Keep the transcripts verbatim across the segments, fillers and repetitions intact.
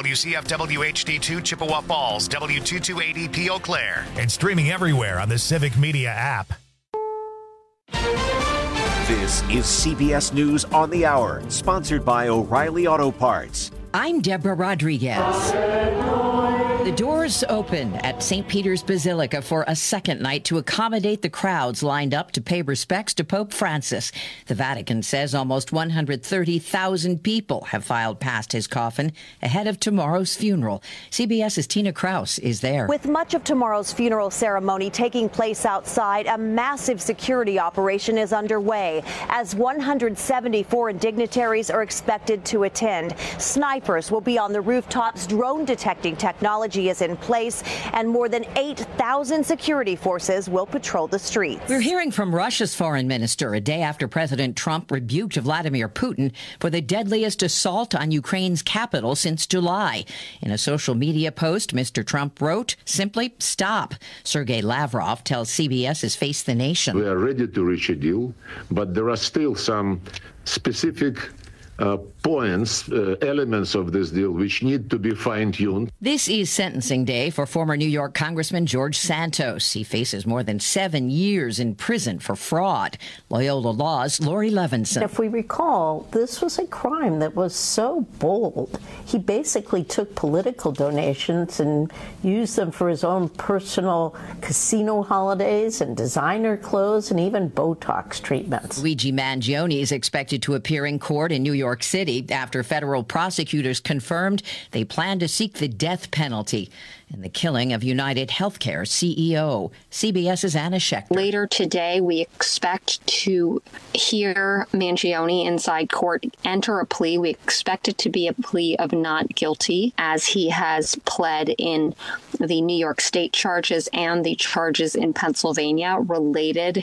W C F W H D two Chippewa Falls, W two twenty eighty Eau Claire, and streaming everywhere on the Civic Media app. This is C B S News on the Hour, sponsored by O'Reilly Auto Parts. I'm Deborah Rodriguez. The doors open at Saint Peter's Basilica for a second night to accommodate the crowds lined up to pay respects to Pope Francis. The Vatican says almost one hundred thirty thousand people have filed past his coffin ahead of tomorrow's funeral. CBS's Tina Kraus is there. With much of tomorrow's funeral ceremony taking place outside, a massive security operation is underway as one hundred seventy foreign dignitaries are expected to attend. Snipers will be on the rooftops, drone detecting technology is in place, and more than eight thousand security forces will patrol the streets. We're hearing from Russia's foreign minister a day after President Trump rebuked Vladimir Putin for the deadliest assault on Ukraine's capital since July. In a social media post, Mister Trump wrote, simply stop. Sergei Lavrov tells CBS's Face the Nation. We are ready to reach a deal, but there are still some specific Uh, points, uh, elements of this deal which need to be fine-tuned. This is sentencing day for former New York Congressman George Santos. He faces more than seven years in prison for fraud. Loyola Law's Lori Levinson. If we recall, this was a crime that was so bold. He basically took political donations and used them for his own personal casino holidays and designer clothes and even Botox treatments. Luigi Mangione is expected to appear in court in New York York City after federal prosecutors confirmed they plan to seek the death penalty in the killing of United Healthcare C E O. CBS's Anna Schechter. Later today, we expect to hear Mangione inside court enter a plea. We expect it to be a plea of not guilty, as he has pled in the New York State charges and the charges in Pennsylvania related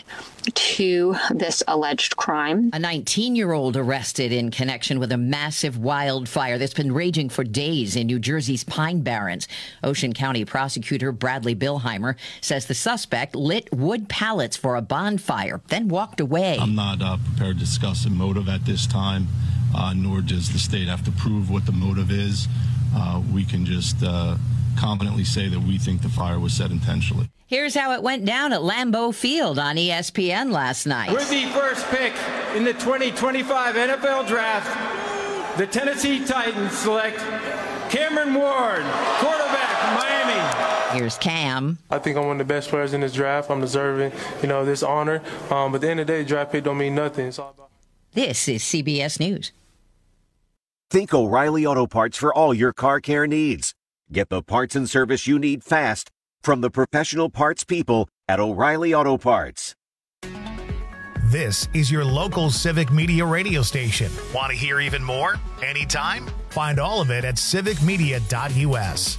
to this alleged crime. A nineteen-year-old arrested in connection with a massive wildfire that's been raging for days in New Jersey's Pine Barrens. Ocean County prosecutor Bradley Bilheimer says the suspect lit wood pallets for a bonfire, then walked away. I'm not uh, prepared to discuss a motive at this time, uh, nor does the state have to prove what the motive is. Uh, we can just uh, confidently say that we think the fire was set intentionally. Here's how it went down at Lambeau Field on E S P N last night. With the first pick in the twenty twenty-five N F L Draft, the Tennessee Titans select Cameron Ward, quarterback, Miami. Here's Cam. I think I'm one of the best players in this draft. I'm deserving, you know, this honor. Um, but at the end of the day, draft pick don't mean nothing. It's all about. This is C B S News. Think O'Reilly Auto Parts for all your car care needs. Get the parts and service you need fast from the professional parts people at O'Reilly Auto Parts. This is your local Civic Media radio station. Want to hear even more? Anytime? Find all of it at civic media dot U S.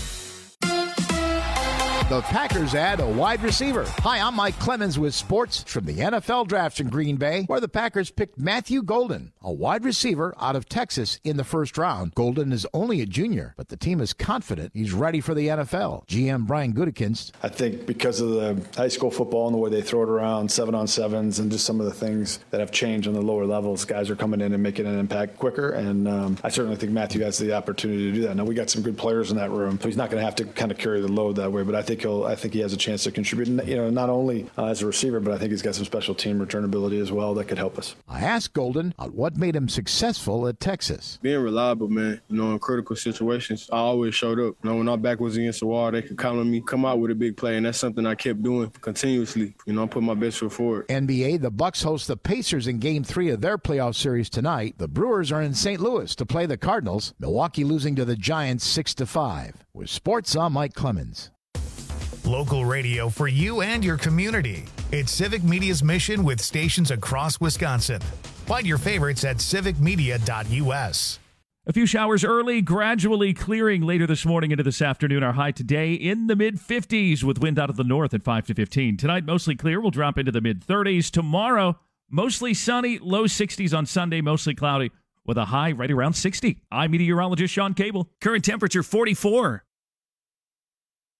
The Packers add a wide receiver. Hi, I'm Mike Clemens with sports from the N F L Draft in Green Bay, where the Packers picked Matthew Golden, a wide receiver out of Texas, in the first round. Golden is only a junior, but the team is confident he's ready for the N F L. G M Brian Gutekunst. I think because of the high school football and the way they throw it around, seven-on-sevens, and just some of the things that have changed on the lower levels, guys are coming in and making an impact quicker, and um, I certainly think Matthew has the opportunity to do that. Now, we got some good players in that room, so he's not going to have to kind of carry the load that way, but I think he'll. I think he has a chance to contribute, you know, not only uh, as a receiver, but I think he's got some special team return ability as well that could help us. I asked Golden on what made him successful at Texas. Being reliable, man. You know, in critical situations, I always showed up. You know, when our back was against the wall, they could count on me, come out with a big play, and that's something I kept doing continuously. You know, I put my best foot forward. N B A, the Bucks host the Pacers in Game three of their playoff series tonight. The Brewers are in Saint Louis to play the Cardinals. Milwaukee losing to the Giants six to five. With sports, I'm Mike Clemens. Local radio for you and your community. It's Civic Media's mission with stations across Wisconsin. Find your favorites at civic media dot U S. A few showers early, gradually clearing later this morning into this afternoon. Our high today in the mid-fifties with wind out of the north at five to fifteen. Tonight, mostly clear. We'll drop into the mid-thirties. Tomorrow, mostly sunny, low sixties on Sunday, mostly cloudy with a high right around sixty. I'm meteorologist Sean Cable. Current temperature forty-four.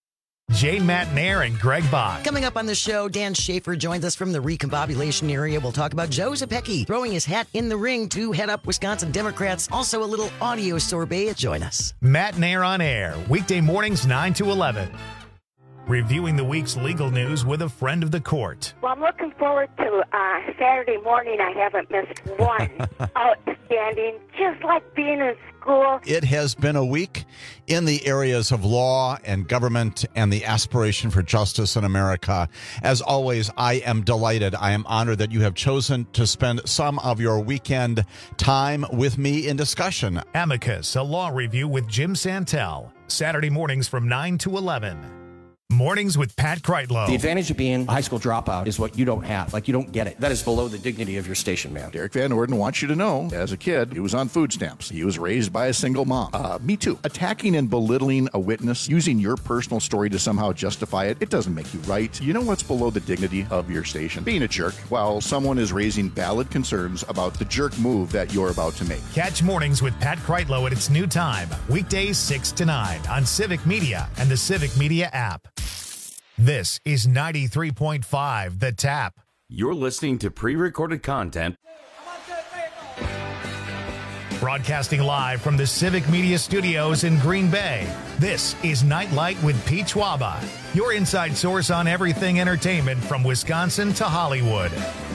Jay Matnair and Greg Bach. Coming up on the show, Dan Schaefer joins us from the recombobulation area. We'll talk about Joe Zepecki throwing his hat in the ring to head up Wisconsin Democrats. Also, a little audio sorbet. Join us. Matnair on air, weekday mornings nine to eleven. Reviewing the week's legal news with a friend of the court. Well, I'm looking forward to uh, Saturday morning. I haven't missed one. Outstanding, just like being in school. It has been a week in the areas of law and government and the aspiration for justice in America. As always, I am delighted. I am honored that you have chosen to spend some of your weekend time with me in discussion. Amicus, a law review with Jim Santel. Saturday mornings from nine to eleven. Mornings with Pat Kreitlow. The advantage of being a high school dropout is what you don't have. Like, you don't get it. That is below the dignity of your station, man. Derek Van Orden wants you to know, as a kid, he was on food stamps. He was raised by a single mom. Uh, me too. Attacking and belittling a witness, using your personal story to somehow justify it, it doesn't make you right. You know what's below the dignity of your station? Being a jerk while someone is raising valid concerns about the jerk move that you're about to make. Catch Mornings with Pat Kreitlow at its new time, weekdays six to nine on Civic Media and the Civic Media app. This is ninety-three point five The Tap. You're listening to pre-recorded content. Broadcasting live from the Civic Media Studios in Green Bay, this is Nightlight with Pete Schwaba, your inside source on everything entertainment from Wisconsin to Hollywood.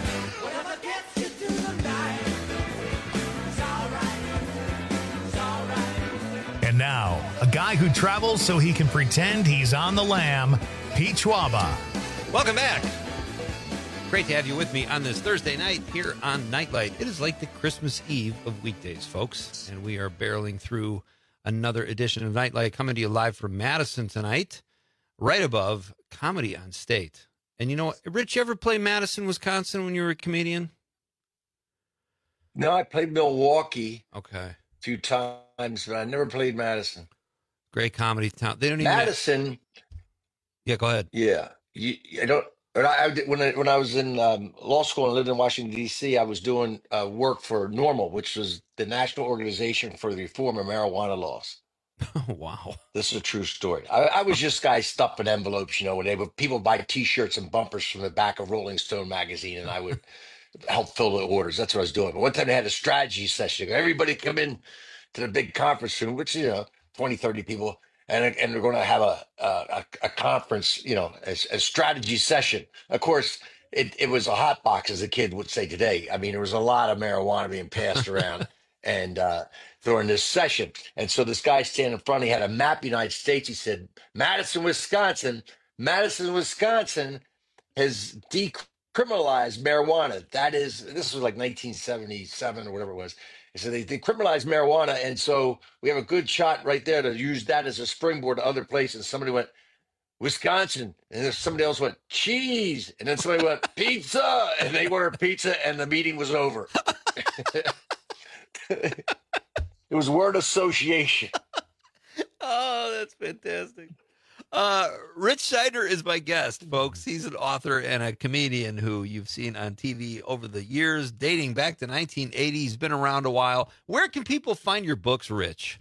And now, a guy who travels so he can pretend he's on the lam, Pete Schwaba. Welcome back. Great to have you with me on this Thursday night here on Nightlight. It is like the Christmas Eve of weekdays, folks, and we are barreling through another edition of Nightlight, coming to you live from Madison tonight, right above Comedy on State. And you know what, Rich, you ever play Madison, Wisconsin when you were a comedian? No, I played Milwaukee. Okay. A few times, but I never played Madison. Great comedy town. They don't even Madison. Yeah, go ahead. Yeah, you, I don't. When I, I did- when I when I was in um, law school and lived in Washington D C, I was doing uh, work for NORML, which was the National Organization for the Reform of Marijuana Laws. Oh, wow. This is a true story. I, I was just guy stuffing envelopes, you know, when they would people buy T-shirts and bumpers from the back of Rolling Stone magazine, and I would help fill the orders. That's what I was doing. But one time they had a strategy session. Everybody come in to the big conference room, which, you know, twenty, thirty people. And, and we're going to have a, a a conference, you know, a, a strategy session. Of course, it, it was a hot box, as a kid would say today. I mean, there was a lot of marijuana being passed around and uh, during this session. And so this guy standing in front, he had a map of the United States. He said, Madison, Wisconsin, Madison, Wisconsin has decriminalized marijuana. That is, this was like nineteen seventy-seven or whatever it was. So they decriminalized marijuana, and so we have a good shot right there to use that as a springboard to other places. Somebody went, Wisconsin, and then somebody else went, cheese, and then somebody went, pizza, and they ordered pizza, and the meeting was over. It was word association. Oh, that's fantastic. Uh, Rich Schneider is my guest, folks. He's an author and a comedian who you've seen on T V over the years, dating back to nineteen eighty. He's been around a while. Where can people find your books, Rich?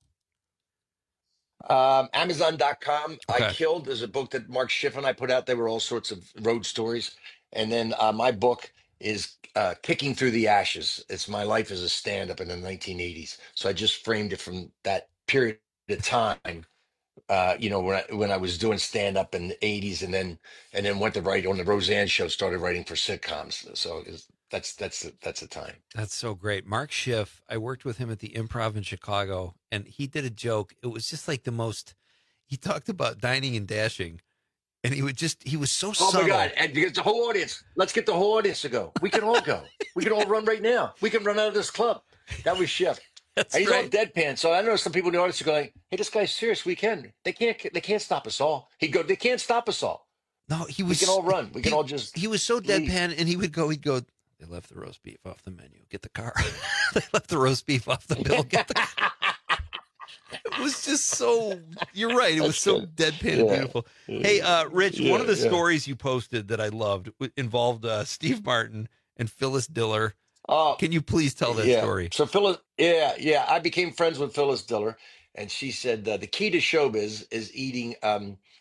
Um, Amazon dot com. Okay. I Killed is a book that Mark Schiff and I put out. They were all sorts of road stories. And then uh, my book is uh, Kicking Through the Ashes. It's my life as a stand-up in the nineteen eighties. So I just framed it from that period of time. Uh, you know, when I when I was doing stand up in the eighties, and then and then went to write on the Roseanne show, started writing for sitcoms. So it was, that's that's the, that's the time. That's so great. Mark Schiff, I worked with him at the Improv in Chicago, and he did a joke. It was just like the most. He talked about dining and dashing, and he would just he was so Oh subtle. my God! And because the whole audience, let's get the whole audience to go. We can all go. We can all run right now. We can run out of this club. That was Schiff. That's and he's right. all deadpan. So I know some people in the audience are going, "Hey, this guy's serious. We can. They can't. They can't stop us all." He'd go, "They can't stop us all." No, he was. We can all run. We can he, all just. He was so deadpan, and he would go. He'd go. They left the roast beef off the menu. Get the car. They left the roast beef off the bill. Get the car. It was just so. You're right. It was so deadpan and beautiful. Hey, uh, Rich. Yeah, one of the yeah. stories you posted that I loved w- involved uh, Steve Martin and Phyllis Diller. Oh, Can you please tell that yeah. story? So Phyllis, yeah, yeah. I became friends with Phyllis Diller, and she said uh, the key to showbiz is eating um,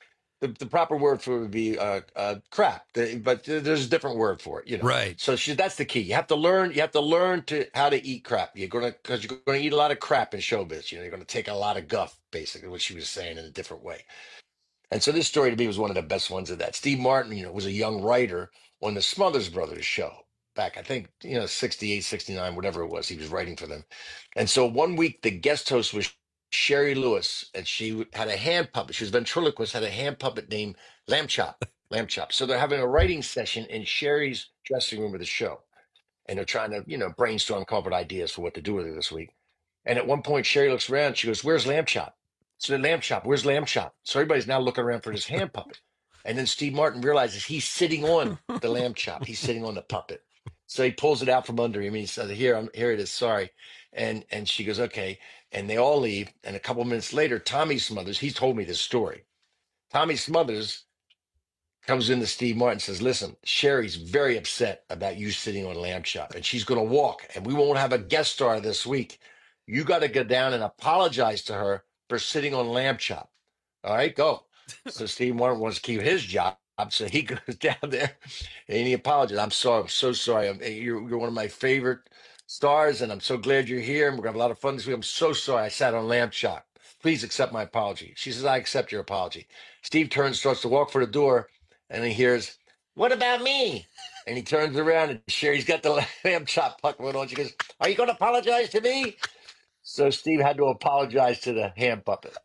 the, the proper word for it would be uh, uh, crap, The- but there's a different word for it, you know. Right. So she, that's the key. You have to learn. You have to learn to how to eat crap. You're gonna because you're gonna eat a lot of crap in showbiz. You know, you're gonna take a lot of guff, basically, what she was saying in a different way. And so this story to me was one of the best ones of that. Steve Martin, you know, was a young writer on the Smothers Brothers show back, I think, you know, sixty-eight, sixty-nine, whatever it was. He was writing for them. And so one week the guest host was Sherry Lewis, and she had a hand puppet. She was ventriloquist, had a hand puppet named Lamb Chop. Lamb Chop. So they're having a writing session in Sherry's dressing room of the show. And they're trying to, you know, brainstorm, come up with ideas for what to do with her this week. And at one point, Sherry looks around. She goes, "Where's Lamb Chop?" So the Lamb Chop, where's Lamb Chop? So everybody's now looking around for this hand puppet. And then Steve Martin realizes he's sitting on the Lamb Chop. He's sitting on the puppet. So he pulls it out from under him. And he says, here, I'm, here it is. Sorry. And and she goes, okay. And they all leave. And a couple minutes later, Tommy Smothers, he told me this story. Tommy Smothers comes into Steve Martin and says, listen, Sherry's very upset about you sitting on Lamb Chop. And she's going to walk. And we won't have a guest star this week. You got to go down and apologize to her for sitting on Lamb Chop. All right, go. So Steve Martin wants to keep his job. So he goes down there and he apologizes. I'm sorry. I'm so sorry. I'm, you're, you're one of my favorite stars, and I'm so glad you're here. And we're going to have a lot of fun this week. I'm so sorry I sat on Lamb Chop. Please accept my apology. She says, I accept your apology. Steve turns, starts to walk for the door, and he hears, what about me? And he turns around, and Sherry's got the Lamb Chop puppet on. She goes, are you going to apologize to me? So Steve had to apologize to the hand puppet.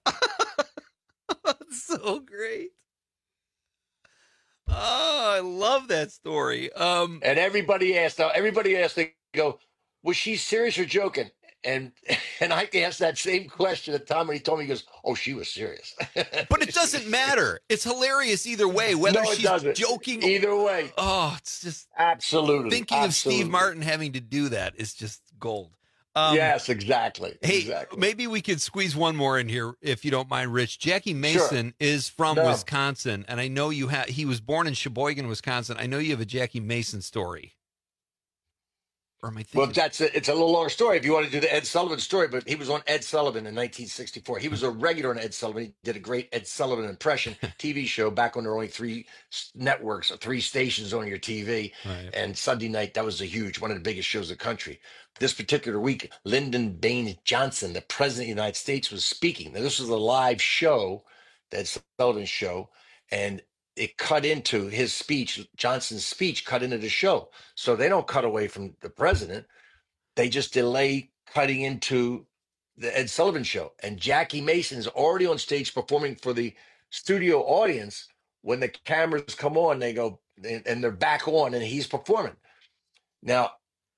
So great. Oh, I love that story. Um, and everybody asked, everybody asked, they go, was she serious or joking? And and I asked that same question to Tom, and he told me, he goes, oh, she was serious. But it doesn't matter. It's hilarious either way, whether no, it she's doesn't. joking. Either way. Oh, it's just. Absolutely. Thinking Absolutely. of Steve Martin having to do that is just gold. Um, yes, exactly. Hey, exactly. Maybe we could squeeze one more in here, if you don't mind, Rich. Jackie Mason Sure. is from No. Wisconsin, and I know you have. He was born in Sheboygan, Wisconsin. I know you have a Jackie Mason story. Or am I thinking? Well, that's a, it's a little long story if you want to do the Ed Sullivan story, but he was on Ed Sullivan in nineteen sixty-four. He was a regular on Ed Sullivan. He did a great Ed Sullivan impression T V show back when there were only three s- networks, or three stations on your T V. Right. And Sunday night, that was a huge, one of the biggest shows in the country. This particular week, Lyndon Baines Johnson, the president of the United States, was speaking. Now, this was a live show, the Ed Sullivan show, and it cut into his speech, Johnson's speech cut into the show. So they don't cut away from the president. They just delay cutting into the Ed Sullivan show. And Jackie Mason is already on stage performing for the studio audience. When the cameras come on, they go, and and they're back on, and he's performing. Now,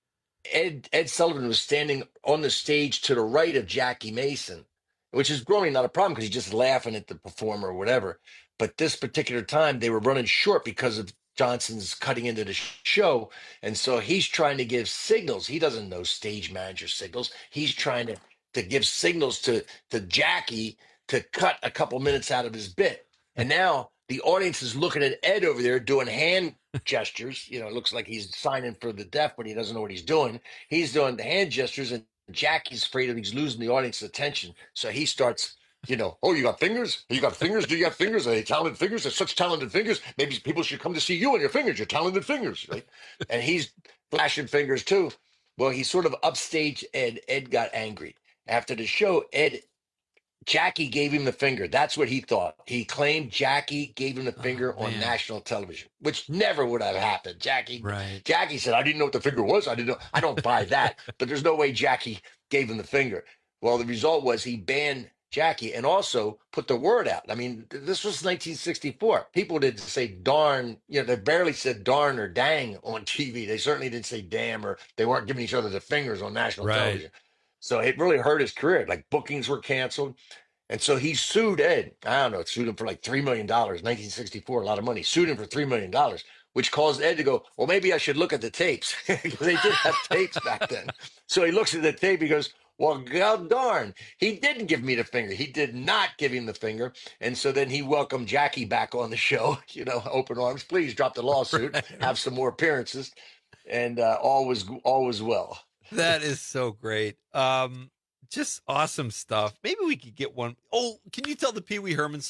Ed, Ed Sullivan was standing on the stage to the right of Jackie Mason, which is really not a problem because he's just laughing at the performer or whatever. But this particular time, they were running short because of Johnson's cutting into the sh- show. And so he's trying to give signals. He doesn't know stage manager signals. He's trying to, to give signals to, to Jackie to cut a couple minutes out of his bit. And now the audience is looking at Ed over there doing hand gestures. You know, it looks like he's signing for the deaf, but he doesn't know what he's doing. He's doing the hand gestures, and Jackie's afraid that he's losing the audience's attention. So he starts, you know, oh, you got fingers? You got fingers? Do you have fingers? Are they talented fingers? They're such talented fingers. Maybe people should come to see you and your fingers. Your talented fingers, right? And he's flashing fingers too. Well, he sort of upstaged Ed. Ed got angry. After the show, Ed, Jackie gave him the finger. That's what he thought. He claimed Jackie gave him the finger Oh, on man. national television, which never would have happened. Jackie, Right. Jackie said, I didn't know what the finger was. I didn't know. I don't buy that. But there's no way Jackie gave him the finger. Well, the result was he banned Jackie and also put the word out. I mean, th- this was nineteen sixty-four. People didn't say darn, you know, they barely said darn or dang on T V. They certainly didn't say damn, or they weren't giving each other the fingers on national Right. television. So it really hurt his career. Like bookings were canceled. And so he sued Ed. I don't know, sued him for like three million dollars, nineteen sixty-four, a lot of money. Sued him for three million dollars, which caused Ed to go, well, maybe I should look at the tapes. Because they did have tapes back then. So he looks at the tape, he goes, well, god darn, he didn't give me the finger. He did not give him the finger. And so then he welcomed Jackie back on the show, you know, open arms, please drop the lawsuit, have some more appearances. And uh, all was all was well. That is so great. Um, just awesome stuff. Maybe we could get one. Oh, can you tell the Pee Wee Herman song?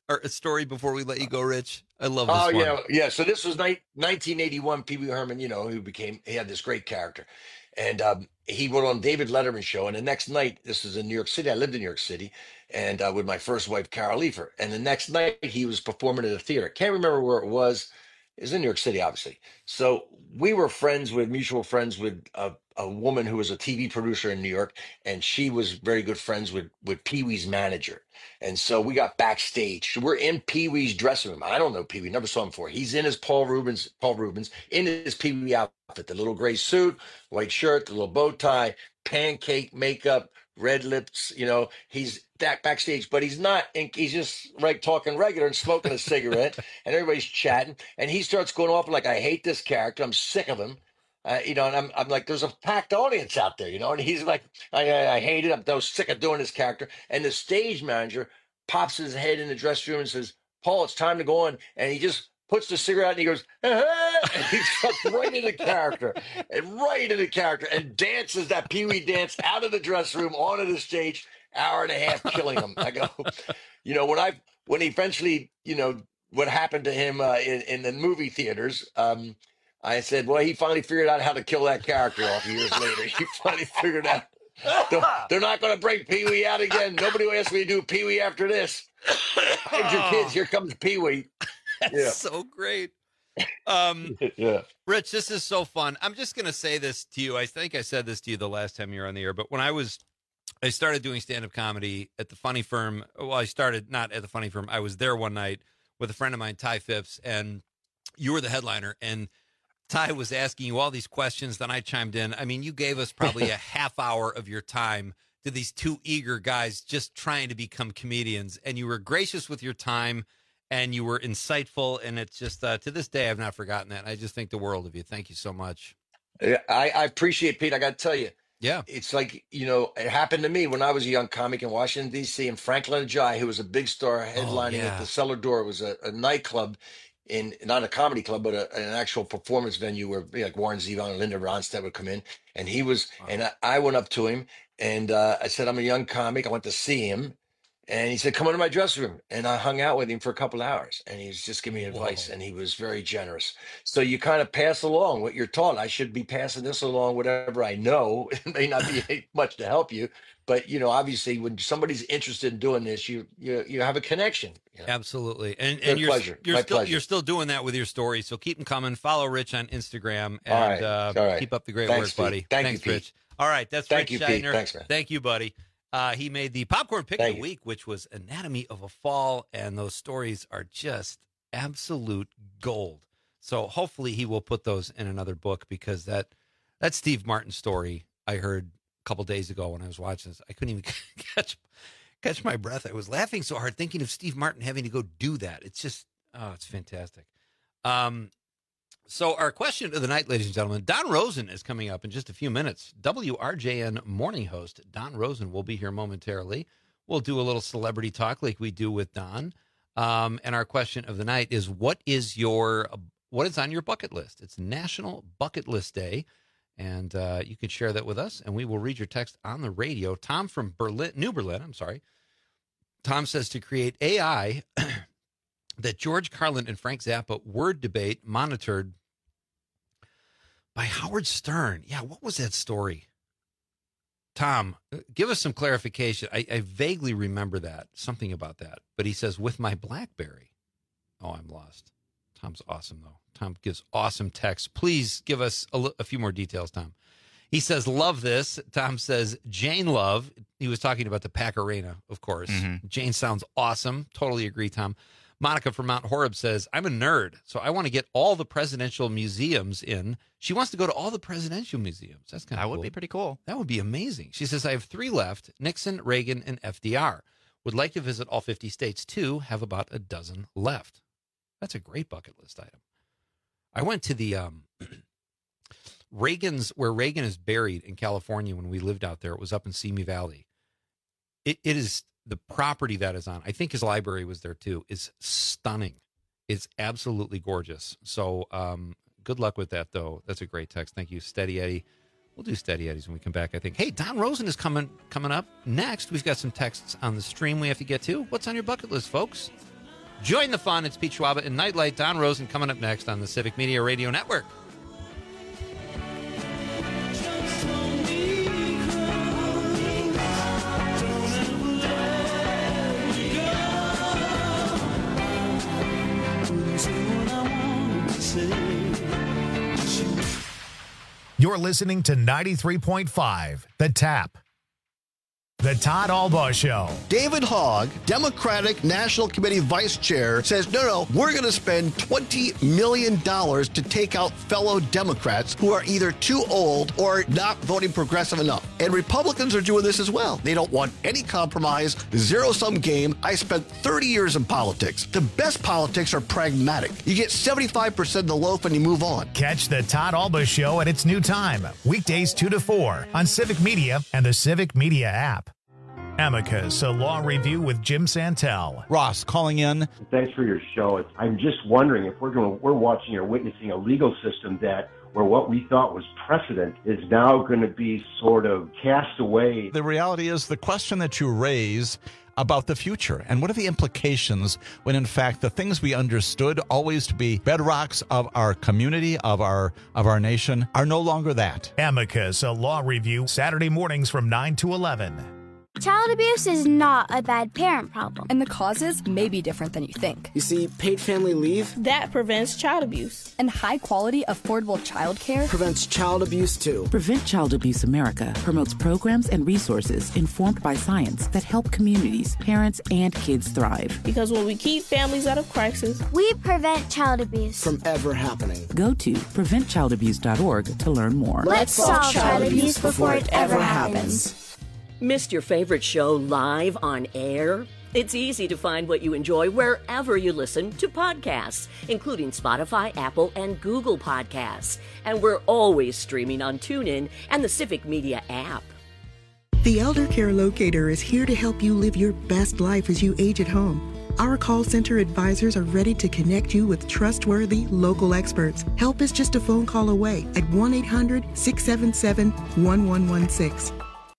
or a story before we let you go, Rich? I love this Oh, one. yeah. Yeah. So this was ni- nineteen eighty-one. Pee Wee Herman, you know, who became, he had this great character. And um, he went on David Letterman show. And the next night, this was in New York City. I lived in New York City and uh, with my first wife, Carol Leifer. And the next night, he was performing at a theater. Can't remember where it was. It was in New York City, obviously. So we were friends with, mutual friends with a, a woman who was a T V producer in New York. And she was very good friends with, with Pee Wee's manager. And so we got backstage. We're in Pee Wee's dressing room. I don't know Pee Wee, never saw him before. He's in his Paul Rubens, Paul Rubens, in his Pee Wee outfit, the little gray suit, white shirt, the little bow tie, pancake makeup, red lips. You know, he's that backstage, but he's not. He's just right talking regular and smoking a cigarette, and everybody's chatting. And he starts going off like, "I hate this character. I'm sick of him." Uh, you know, and I'm, I'm like, there's a packed audience out there, you know, and he's like, I, I, I hate it. I'm so sick of doing this character. And the stage manager pops his head in the dressing room and says, "Paul, it's time to go on." And he just puts the cigarette out and he goes, "Ah!" And he starts right into character and right into character and dances that Pee Wee dance out of the dressing room onto the stage, hour and a half killing him. I go, you know, when I, when he eventually, you know, what happened to him uh, in, in the movie theaters, um, I said, well, he finally figured out how to kill that character off years later. He finally figured out they're, they're not going to bring Pee Wee out again. Nobody will ask me to do Pee Wee after this. Hide your kids. Here comes Pee Wee. That's Yeah. so great. Um, yeah. Rich, this is so fun. I'm just going to say this to you. I think I said this to you the last time you were on the air, but when I was, I started doing stand-up comedy at the Funny Firm. Well, I started not at the Funny Firm. I was there one night with a friend of mine, Ty Phipps, and you were the headliner, and Ty was asking you all these questions. Then I chimed in. I mean, you gave us probably a half hour of your time to these two eager guys just trying to become comedians. And you were gracious with your time and you were insightful. And it's just, uh, to this day, I've not forgotten that. I just think the world of you. Thank you so much. Yeah, I, I appreciate Pete. I got to tell you. Yeah. It's like, you know, it happened to me when I was a young comic in Washington, D C, and Franklin Ajay, who was a big star headlining yeah. at the Cellar Door. It was a, a nightclub. In not a comedy club, but a, an actual performance venue where like Warren Zevon and Linda Ronstadt would come in. And he was, wow. and I, I went up to him and uh, I said, "I'm a young comic. I went to see him." And he said, "Come into my dressing room." And I hung out with him for a couple of hours and he was just giving me advice. Whoa. And he was very generous. So you kind of pass along what you're taught. I should be passing this along, whatever I know. It may not be much to help you, but you know, obviously when somebody's interested in doing this, you, you, you have a connection. You know? Absolutely. And, Good and you're, pleasure. you're My still, pleasure. you're still doing that with your stories. So keep them coming. Follow Rich on Instagram and All right. uh, All right. keep up the great Thanks, work, Pete. buddy. Thank Thanks, you, Rich. Pete. All right. That's Thank Rich you, Pete. Scheidner. Thanks, man. Thank you, buddy. Uh, he made the popcorn pick Thank of the you. week, which was Anatomy of a Fall, and those stories are just absolute gold. So hopefully he will put those in another book because that that Steve Martin story I heard a couple days ago when I was watching this, I couldn't even catch catch my breath. I was laughing so hard thinking of Steve Martin having to go do that. It's just, oh, it's fantastic. Um, so our question of the night, ladies and gentlemen, Don Rosen is coming up in just a few minutes. W R J N morning host Don Rosen will be here momentarily. We'll do a little celebrity talk like we do with Don. Um, and our question of the night is, what is your, what is on your bucket list? It's National Bucket List Day. And uh, you can share that with us, and we will read your text on the radio. Tom from Berlin, New Berlin, I'm sorry. Tom says to create A I that George Carlin and Frank Zappa word debate monitored by Howard Stern. Yeah, what was that story? Tom, give us some clarification. I, I vaguely remember that, something about that. But he says, with my BlackBerry. Oh, I'm lost. Tom's awesome, though. Tom gives awesome text. Please give us a, a few more details, Tom. He says, love this. Tom says, Jane Love. He was talking about the Pack Arena, of course. Mm-hmm. Jane sounds awesome. Totally agree, Tom. Monica from Mount Horeb says, I'm a nerd, so I want to get all the presidential museums in. She wants to go to all the presidential museums. That's kind of That cool. would be pretty cool. That would be amazing. She says, I have three left, Nixon, Reagan, and F D R. Would like to visit all fifty states, too. Have about a dozen left. That's a great bucket list item. I went to the um, Reagan's, where Reagan is buried in California when we lived out there. It was up in Simi Valley. It, it is the property that is on. I think his library was there too. Is stunning. It's absolutely gorgeous. So um, good luck with that, though. That's a great text. Thank you, Steady Eddie. We'll do Steady Eddies when we come back, I think. Hey, Don Rosen is coming coming up next. We've got some texts on the stream we have to get to. What's on your bucket list, folks? Join the fun. It's Pete Schwaba and Nightlight. Don Rosen coming up next on the Civic Media Radio Network. You're listening to ninety-three point five, The Tap. The Todd Albaugh Show. David Hogg, Democratic National Committee Vice Chair, says, no, no, we're going to spend twenty million dollars to take out fellow Democrats who are either too old or not voting progressive enough. And Republicans are doing this as well. They don't want any compromise, zero-sum game. I spent thirty years in politics. The best politics are pragmatic. You get seventy-five percent of the loaf and you move on. Catch the Todd Albaugh Show at its new time, weekdays two to four on Civic Media and the Civic Media app. Amicus, a law review with Jim Santel. Ross calling in. Thanks for your show. I'm just wondering if we're going, we're watching or witnessing a legal system that where what we thought was precedent is now going to be sort of cast away. The reality is the question that you raise about the future and what are the implications when in fact the things we understood always to be bedrocks of our community, of our of our nation, are no longer that. Amicus, a law review, Saturday mornings from nine to eleven. Child abuse is not a bad parent problem. And the causes may be different than you think. You see, paid family leave that prevents child abuse. And high quality, affordable child care prevents child abuse too. Prevent Child Abuse America promotes programs and resources informed by science that help communities, parents, and kids thrive. Because when we keep families out of crisis, we prevent child abuse from ever happening. Go to prevent child abuse dot org to learn more. Let's solve child abuse before it ever happens. Missed your favorite show live on air? It's easy to find what you enjoy wherever you listen to podcasts, including Spotify, Apple, and Google Podcasts. And we're always streaming on TuneIn and the Civic Media app. The Elder Care Locator is here to help you live your best life as you age at home. Our call center advisors are ready to connect you with trustworthy local experts. Help is just a phone call away at one eight hundred, six seven seven, one one one six.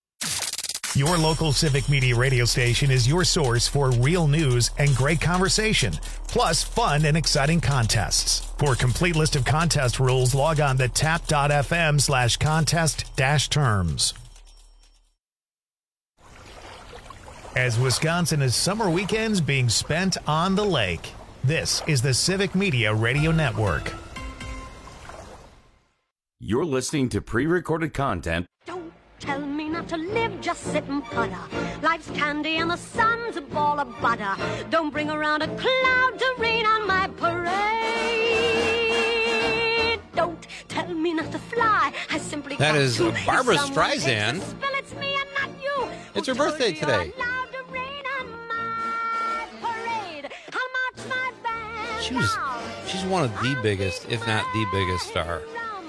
Your local Civic Media radio station is your source for real news and great conversation, plus fun and exciting contests. For a complete list of contest rules, log on to tap.fm slash contest dash terms. As Wisconsin is summer weekends being spent on the lake, this is the Civic Media Radio Network. You're listening to pre-recorded content. Don't tell me not to live, just sit and putter. Life's candy and the sun's a ball of butter. Don't bring around a cloud to rain on my parade. Don't tell me not to fly. I simply That got is to. Barbara If someone takes Streisand. a spill, it's me and not you. It's her birthday today. She was, she's one of the biggest, if not the biggest star.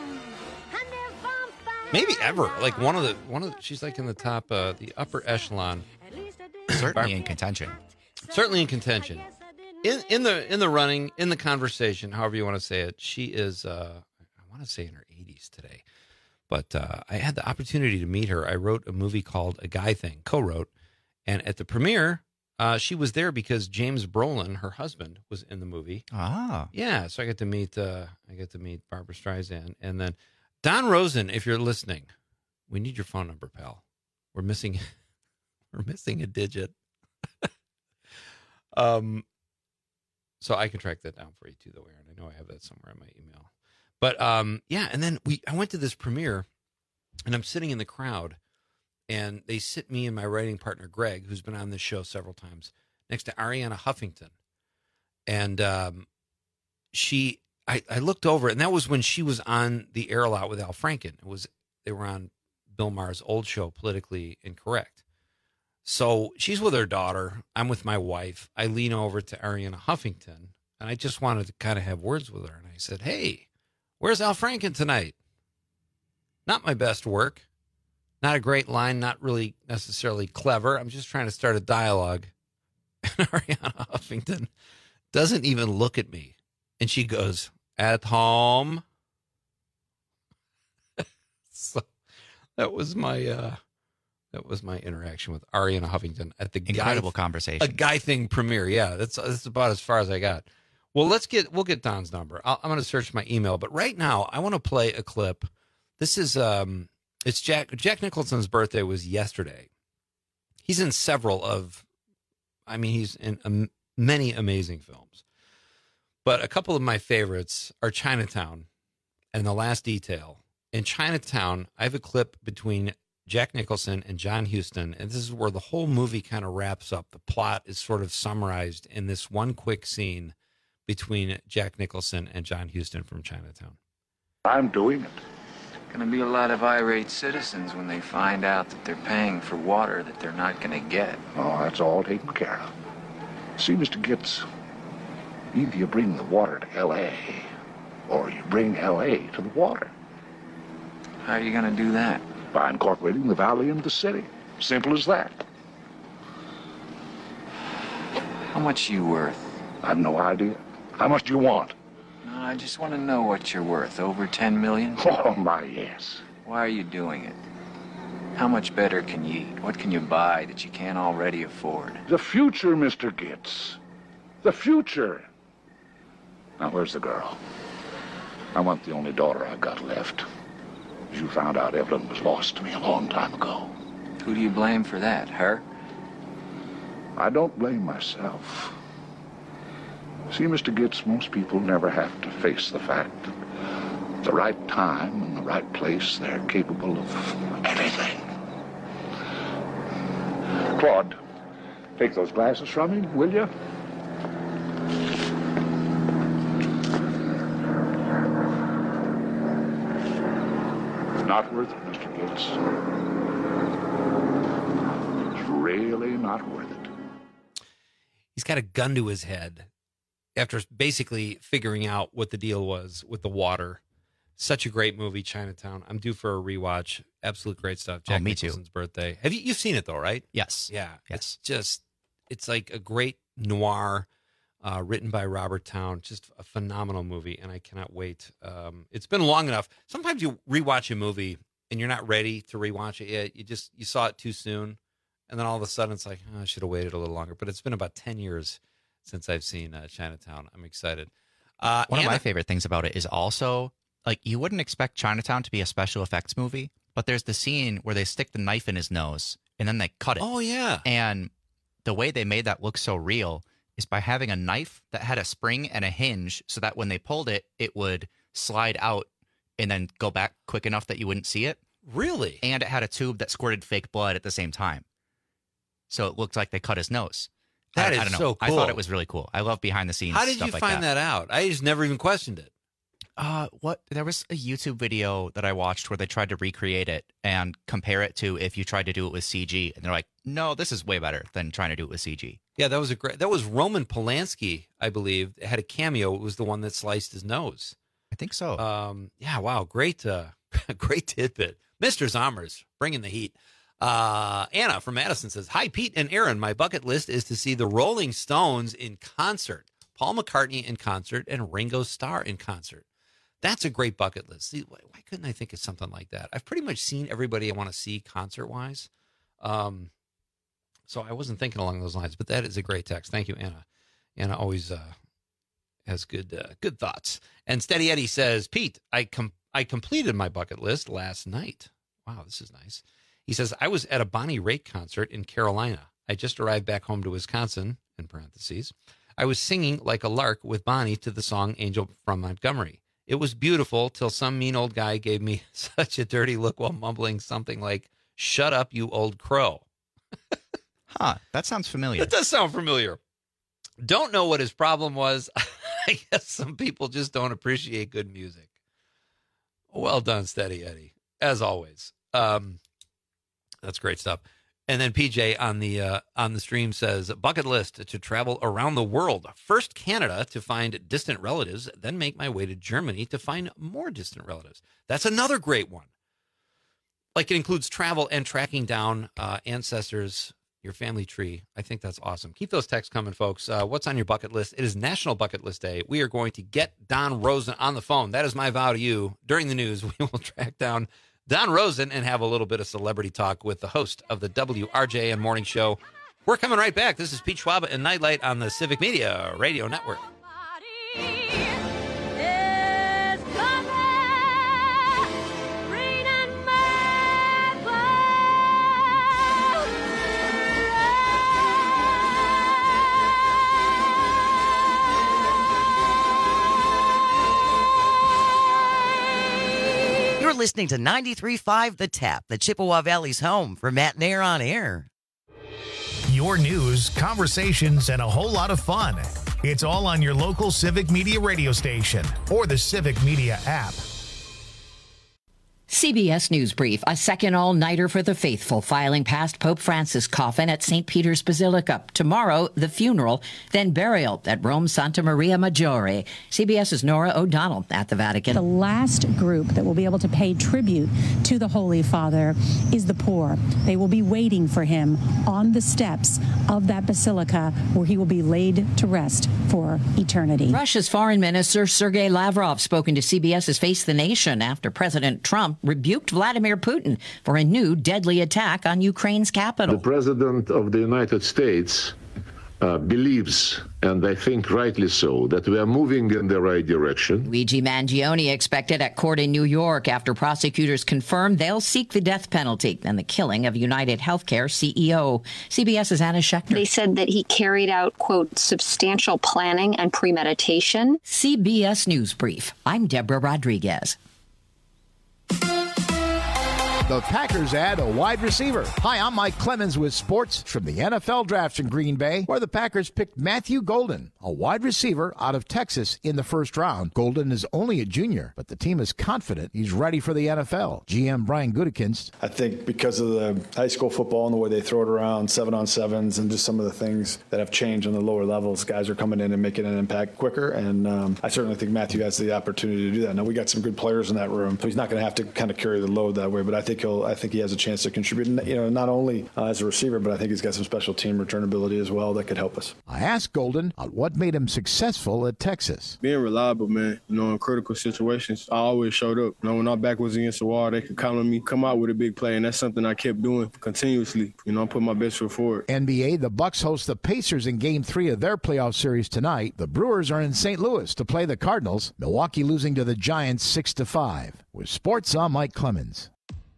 Maybe ever. Like one of the, one of the, she's like in the top, uh, the upper echelon. Certainly in contention. Certainly in contention. In in the in the running, in the conversation, however you want to say it, she is, uh, I want to say in her eighties today. But uh, I had the opportunity to meet her. I wrote a movie called A Guy Thing, co-wrote. And at the premiere, uh, she was there because James Brolin, her husband, was in the movie. Ah. Yeah, so I got to meet uh, I got to meet Barbara Streisand. And then Don Rosen, if you're listening, we need your phone number, pal. We're missing we're missing a digit. um so I can track that down for you too, though, Aaron. I know I have that somewhere in my email. But um yeah, and then we I went to this premiere and I'm sitting in the crowd and they sit me and my writing partner Greg, who's been on this show several times, next to Ariana Huffington. And um she I, I looked over, and that was when she was on the air a lot with Al Franken. It was they were on Bill Maher's old show, Politically Incorrect. So she's with her daughter. I'm with my wife. I lean over to Ariana Huffington, and I just wanted to kind of have words with her. And I said, "Hey, where's Al Franken tonight?" Not my best work. Not a great line. Not really necessarily clever. I'm just trying to start a dialogue. And Ariana Huffington doesn't even look at me, and she goes, "At home." So that was my uh, That was my interaction with Ariana Huffington at the Incredible Guy, conversation. A Guy Thing premiere. Yeah, that's that's about as far as I got. Well, let's get we'll get Don's number. I'll, I'm going to search my email, but right now I want to play a clip. This is um, it's Jack Jack Nicholson's birthday was yesterday. He's in several of, I mean, he's in um, many amazing films, but a couple of my favorites are Chinatown and The Last Detail. In Chinatown, I have a clip between Jack Nicholson and John Huston, and this is where the whole movie kind of wraps up. The plot is sort of summarized in this one quick scene between Jack Nicholson and John Huston from Chinatown. I'm doing it. Going to be a lot of irate citizens when they find out that they're paying for water that they're not going to get. Oh, that's all taken care of. See, Mister Gibbs, either you bring the water to L A or you bring L A to the water. How are you going to do that? By incorporating the valley into the city. Simple as that. How much are you worth? I've no idea. How much do you want? No, I just want to know what you're worth. Over ten million? Oh, my, yes. Why are you doing it? How much better can you eat? What can you buy that you can't already afford? The future, Mister Gitz. The future. Now, where's the girl? I want the only daughter I've got left. As you found out, Evelyn was lost to me a long time ago. Who do you blame for that, her? I don't blame myself. See, Mister Gitz, most people never have to face the fact that at the right time and the right place, they're capable of anything. Claude, take those glasses from me, will you? Not worth it, Mister Gates. It's really not worth it. He's got a gun to his head after basically figuring out what the deal was with the water. Such a great movie, Chinatown. I'm due for a rewatch. Absolute great stuff. Jack oh, me Nicholson's too. birthday. Have you you've seen it though, right? Yes. Yeah. Yes. It's just it's like a great noir. Uh, written by Robert Towne, just a phenomenal movie, and I cannot wait. Um, it's been long enough. Sometimes you rewatch a movie and you're not ready to rewatch it yet. You just you saw it too soon, and then all of a sudden it's like, oh, I should have waited a little longer. But it's been about ten years since I've seen uh, Chinatown. I'm excited. Uh, One Anna, of my favorite things about it is also, like, you wouldn't expect Chinatown to be a special effects movie, but there's the scene where they stick the knife in his nose and then they cut it. Oh yeah, and the way they made that look so real is by having a knife that had a spring and a hinge so that when they pulled it, it would slide out and then go back quick enough that you wouldn't see it. Really? And it had a tube that squirted fake blood at the same time. So it looked like they cut his nose. That I, is I don't know. so cool. I thought it was really cool. I love behind the scenes How did stuff you like find that. that out? I just never even questioned it. Uh, what? There was a YouTube video that I watched where they tried to recreate it and compare it to if you tried to do it with C G. And they're like, no, this is way better than trying to do it with C G. Yeah, that was a great. That was Roman Polanski, I believe. It had a cameo. It was the one that sliced his nose. I think so. Um, yeah, wow, great, uh, great tidbit, Mister Zommers, bringing the heat. Uh, Anna from Madison says, "Hi, Pete and Aaron. My bucket list is to see the Rolling Stones in concert, Paul McCartney in concert, and Ringo Starr in concert. That's a great bucket list. See, why, why couldn't I think of something like that? I've pretty much seen everybody I want to see concert wise." Um, So I wasn't thinking along those lines, but that is a great text. Thank you, Anna. Anna always uh, has good uh, good thoughts. And Steady Eddie says, "Pete, I com- I completed my bucket list last night. Wow, this is nice." He says, "I was at a Bonnie Raitt concert in Carolina. I just arrived back home to Wisconsin, in parentheses. I was singing like a lark with Bonnie to the song Angel from Montgomery. It was beautiful till some mean old guy gave me such a dirty look while mumbling something like, 'Shut up, you old crow.'" Huh, that sounds familiar. It does sound familiar. Don't know what his problem was. I guess some people just don't appreciate good music. Well done, Steady Eddie, as always. Um, that's great stuff. And then P J on the uh, on the stream says, bucket list to travel around the world. First Canada to find distant relatives, then make my way to Germany to find more distant relatives. That's another great one. Like, it includes travel and tracking down uh, ancestors, your family tree. I think that's awesome. Keep those texts coming, folks. Uh, what's on your bucket list? It is National Bucket List Day. We are going to get Don Rosen on the phone. That is my vow to you. During the news, we will track down Don Rosen and have a little bit of celebrity talk with the host of the W R J N Morning Show. We're coming right back. This is Pete Schwab and Nightlight on the Civic Media Radio Network. You're listening to ninety-three point five The Tap, the Chippewa Valley's home for Matt Nair on Air. Your news, conversations, and a whole lot of fun. It's all on your local Civic Media radio station or the Civic Media app. C B S News Brief, a second all-nighter for the faithful, filing past Pope Francis' coffin at Saint Peter's Basilica. Tomorrow, the funeral, then burial at Rome's Santa Maria Maggiore. CBS's Nora O'Donnell at the Vatican. The last group that will be able to pay tribute to the Holy Father is the poor. They will be waiting for him on the steps of that basilica where he will be laid to rest for eternity. Russia's Foreign Minister Sergei Lavrov spoken to CBS's Face the Nation after President Trump rebuked Vladimir Putin for a new deadly attack on Ukraine's capital. The President of the United States uh, believes, and I think rightly so, that we are moving in the right direction. Luigi Mangione expected at court in New York after prosecutors confirmed they'll seek the death penalty and the killing of United Healthcare C E O. CBS's Anna Schechter. They said that he carried out, quote, substantial planning and premeditation. C B S News Brief. I'm Deborah Rodriguez. The Packers add a wide receiver. Hi, I'm Mike Clemens with sports from the N F L draft in Green Bay, where the Packers picked Matthew Golden, a wide receiver out of Texas, in the first round. Golden is only a junior, but the team is confident he's ready for the N F L. G M Brian Gutekunst. I think because of the high school football and the way they throw it around, seven on sevens, and just some of the things that have changed on the lower levels, guys are coming in and making an impact quicker, and um, I certainly think Matthew has the opportunity to do that. Now, we got some good players in that room, so he's not going to have to kind of carry the load that way, but I think he'll, I think he has a chance to contribute, you know, not only uh, as a receiver, but I think he's got some special team return ability as well that could help us. I asked Golden on what made him successful at Texas. Being reliable, man. You know, in critical situations, I always showed up. You know, when our back was against the wall, they could count on me, come out with a big play, and that's something I kept doing continuously. You know, I put my best foot forward. N B A, the Bucks host the Pacers in Game three of their playoff series tonight. The Brewers are in Saint Louis to play the Cardinals. Milwaukee losing to the Giants six to five. With sports, I'm Mike Clemens.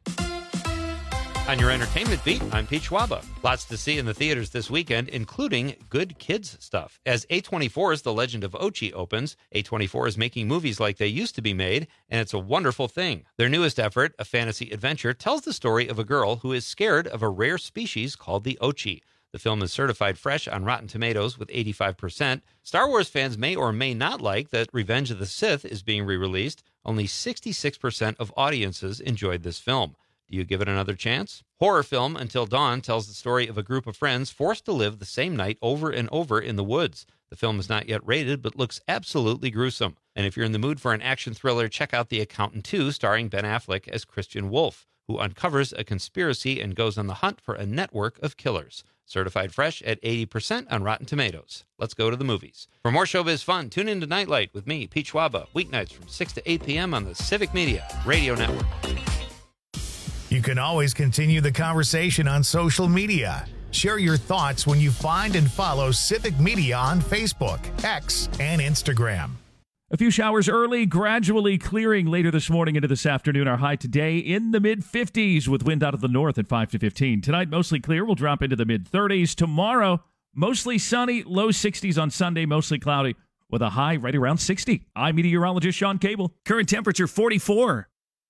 On your entertainment beat, I'm Pete Schwaba. Lots to see in the theaters this weekend, including good kids stuff. As A twenty-four's The Legend of Ochi opens, A twenty-four is making movies like they used to be made, and it's a wonderful thing. Their newest effort, a fantasy adventure, tells the story of a girl who is scared of a rare species called the Ochi. The film is certified fresh on Rotten Tomatoes with eighty-five percent. Star Wars fans may or may not like that Revenge of the Sith is being re-released. Only sixty-six percent of audiences enjoyed this film. Do you give it another chance? Horror film Until Dawn tells the story of a group of friends forced to live the same night over and over in the woods. The film is not yet rated, but looks absolutely gruesome. And if you're in the mood for an action thriller, check out The Accountant two, starring Ben Affleck as Christian Wolf, who uncovers a conspiracy and goes on the hunt for a network of killers. Certified fresh at eighty percent on Rotten Tomatoes. Let's go to the movies. For more showbiz fun, tune in to Nightlight with me, Pete Schwaba, weeknights from six to eight p.m. on the Civic Media Radio Network. You can always continue the conversation on social media. Share your thoughts when you find and follow Civic Media on Facebook, X, and Instagram. A few showers early, gradually clearing later this morning into this afternoon. Our high today in the mid fifties with wind out of the north at five to fifteen. Tonight, mostly clear. We'll drop into the mid thirties. Tomorrow, mostly sunny, low sixties on Sunday, mostly cloudy with a high right around sixty. I'm meteorologist Sean Cable. Current temperature forty-four.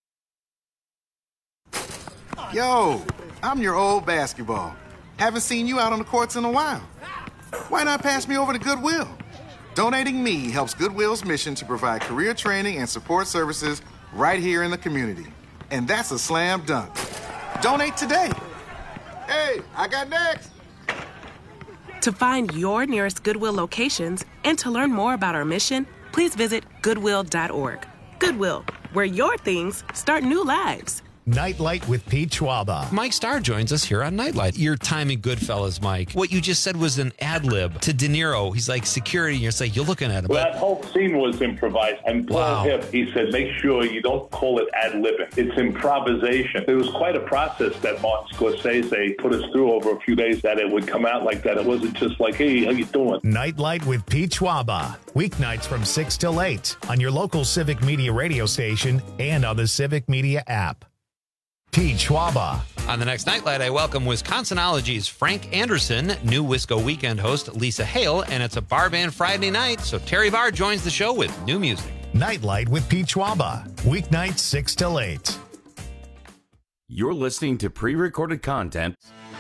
Yo, I'm your old basketball. Haven't seen you out on the courts in a while. Why not pass me over to Goodwill? Donating me helps Goodwill's mission to provide career training and support services right here in the community. And that's a slam dunk. Donate today. Hey, I got next. To find your nearest Goodwill locations and to learn more about our mission, please visit goodwill dot org. Goodwill, where your things start new lives. Nightlight with Pete Schwaba. Mike Starr joins us here on Nightlight. Your time in Goodfellas, Mike. What you just said was an ad lib to De Niro. He's like security, and you're like, you're looking at him. Well, that whole scene was improvised. And Paul Wow. Hip, he said, make sure you don't call it ad libbing. It's improvisation. It was quite a process that Martin Scorsese put us through over a few days that it would come out like that. It wasn't just like, hey, how you doing? Nightlight with Pete Schwaba. Weeknights from six till eight on your local Civic Media radio station and on the Civic Media app. Pete Schwaba. On the next Nightlight, I welcome Wisconsinology's Frank Anderson, new Wisco Weekend host Lisa Hale, and it's a bar band Friday night, so Terry Varr joins the show with new music. Nightlight with Pete Schwaba. Weeknights six till eight. You're listening to pre-recorded content.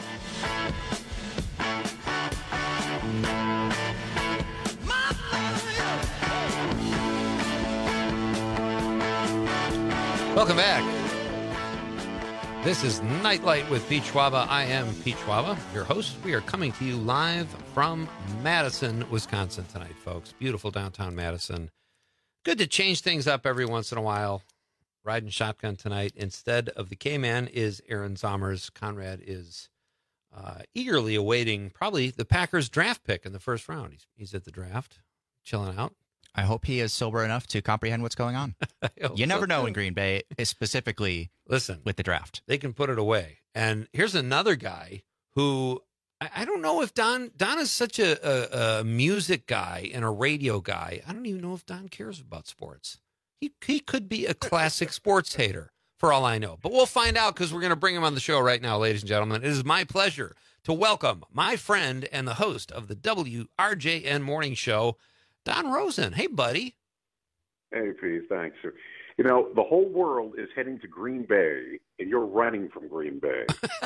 Welcome back. This is Nightlight with Pete Schwaba. I am Pete Schwaba, your host. We are coming to you live from Madison, Wisconsin tonight, folks. Beautiful downtown Madison. Good to change things up every once in a while. Riding shotgun tonight. Instead of the K-Man is Aaron Zommers. Conrad is uh, eagerly awaiting probably the Packers draft pick in the first round. He's, he's at the draft, chilling out. I hope he is sober enough to comprehend what's going on. You never so know too. in Green Bay, specifically Listen, with the draft. They can put it away. And here's another guy who I, I don't know if Don Don is such a, a, a music guy and a radio guy. I don't even know if Don cares about sports. He he could be a classic sports hater for all I know. But we'll find out because we're going to bring him on the show right now, ladies and gentlemen. It is my pleasure to welcome my friend and the host of the W R J N Morning Show, Don Rosen. Hey, buddy. Hey, Pete. Thanks. You know, the whole world is heading to Green Bay, and you're running from Green Bay.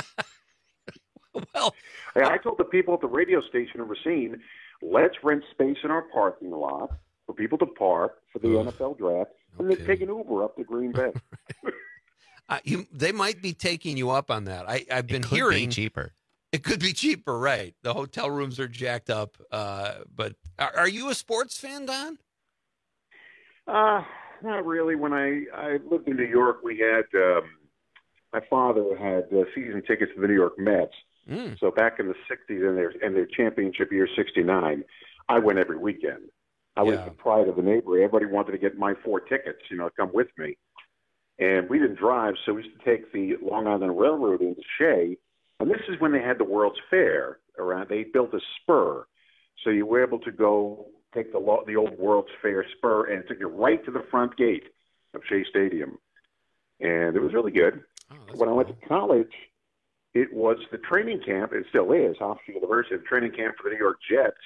well, hey, I told the people at the radio station in Racine, let's rent space in our parking lot for people to park for the N F L draft, and then take an Uber up to Green Bay. uh, you, they might be taking you up on that. I, I've been it could hearing be cheaper. It could be cheaper, right? The hotel rooms are jacked up. Uh, but are, are you a sports fan, Don? Uh, not really. When I, I lived in New York, we had um, my father had uh, season tickets to the New York Mets. Mm. So back in the sixties and their and their championship year, sixty-nine, I went every weekend. I was Yeah. the pride of the neighborhood. Everybody wanted to get my four tickets, you know, come with me. And we didn't drive, so we used to take the Long Island Railroad into Shea. And this is when they had the World's Fair around. They built a spur. So you were able to go take the lo- the old World's Fair spur, and it took you right to the front gate of Shea Stadium. And it was really good. Oh, when I went cool. to college, it was the training camp. It still is, Hofstra University, the training camp for the New York Jets.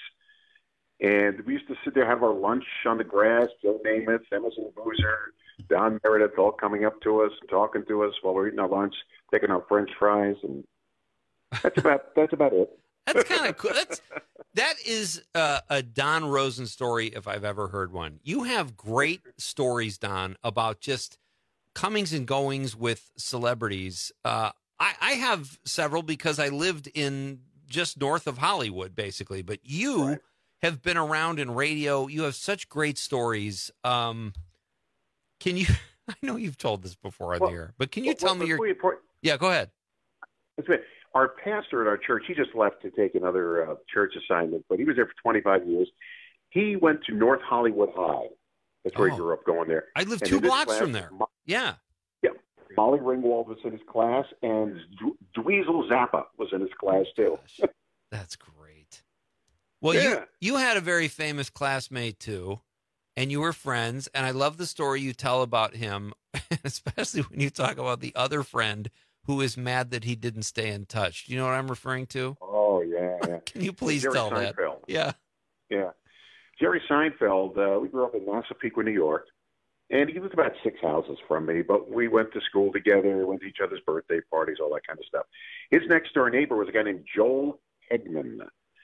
And we used to sit there, have our lunch on the grass, Joe Namath, Emerson Boozer, Don Meredith, all coming up to us and talking to us while we're eating our lunch, taking our French fries, and that's about that's about it. That's kind of cool. That's, that is uh, a Don Rosen story if I've ever heard one. You have great stories, Don, about just comings and goings with celebrities. Uh, I, I have several because I lived in just north of Hollywood, basically. But you right. have been around in radio. You have such great stories. Um, can you? I know you've told this before on well, the air, but can you well, tell well, me your? You point, yeah, go ahead. That's right. Our pastor at our church, he just left to take another uh, church assignment, but he was there for twenty-five years. He went to North Hollywood High. That's where oh. he grew up going there. I live two blocks class, from there. Mo- yeah. Yeah. Molly Ringwald was in his class, and D- Dweezil Zappa was in his class, too. That's great. Well, yeah. you, you had a very famous classmate, too, and you were friends, and I love the story you tell about him, especially when you talk about the other friend who is mad that he didn't stay in touch. Do you know what I'm referring to? Oh, yeah. yeah. Can you please Jerry tell Seinfeld. that? Yeah. Yeah. Jerry Seinfeld, uh, we grew up in Massapequa, New York, and he was about six houses from me, but we went to school together, went to each other's birthday parties, all that kind of stuff. His next-door neighbor was a guy named Joel Hegman.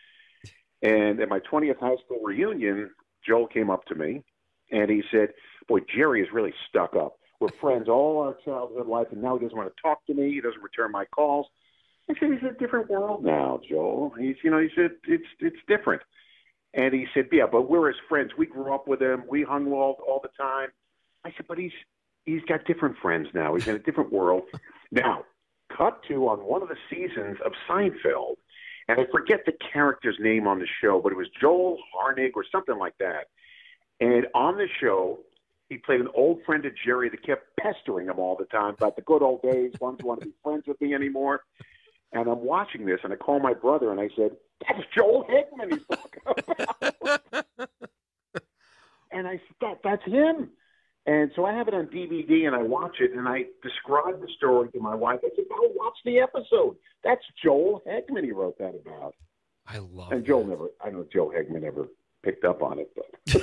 And at my twentieth high school reunion, Joel came up to me, and he said, boy, Jerry is really stuck up. We're friends all our childhood life, and now he doesn't want to talk to me. He doesn't return my calls. I said, it's a different world now, Joel. He's, you know, he said, it's it's different. And he said, yeah, but we're his friends. We grew up with him. We hung all all the time. I said, but he's he's got different friends now. He's in a different world. Now, cut to on one of the seasons of Seinfeld, and I forget the character's name on the show, but it was Joel Harnig or something like that. And on the show, he played an old friend of Jerry that kept pestering him all the time about the good old days. Why don't you want to be friends with me anymore? And I'm watching this, and I call my brother, and I said, that's Joel Hegman he's talking about. And I said, that, that's him. And so I have it on D V D, and I watch it, and I describe the story to my wife. I said, oh, watch the episode. That's Joel Hegman he wrote that about. I love And that. Joel never, I know Joe Hegman never picked up on it,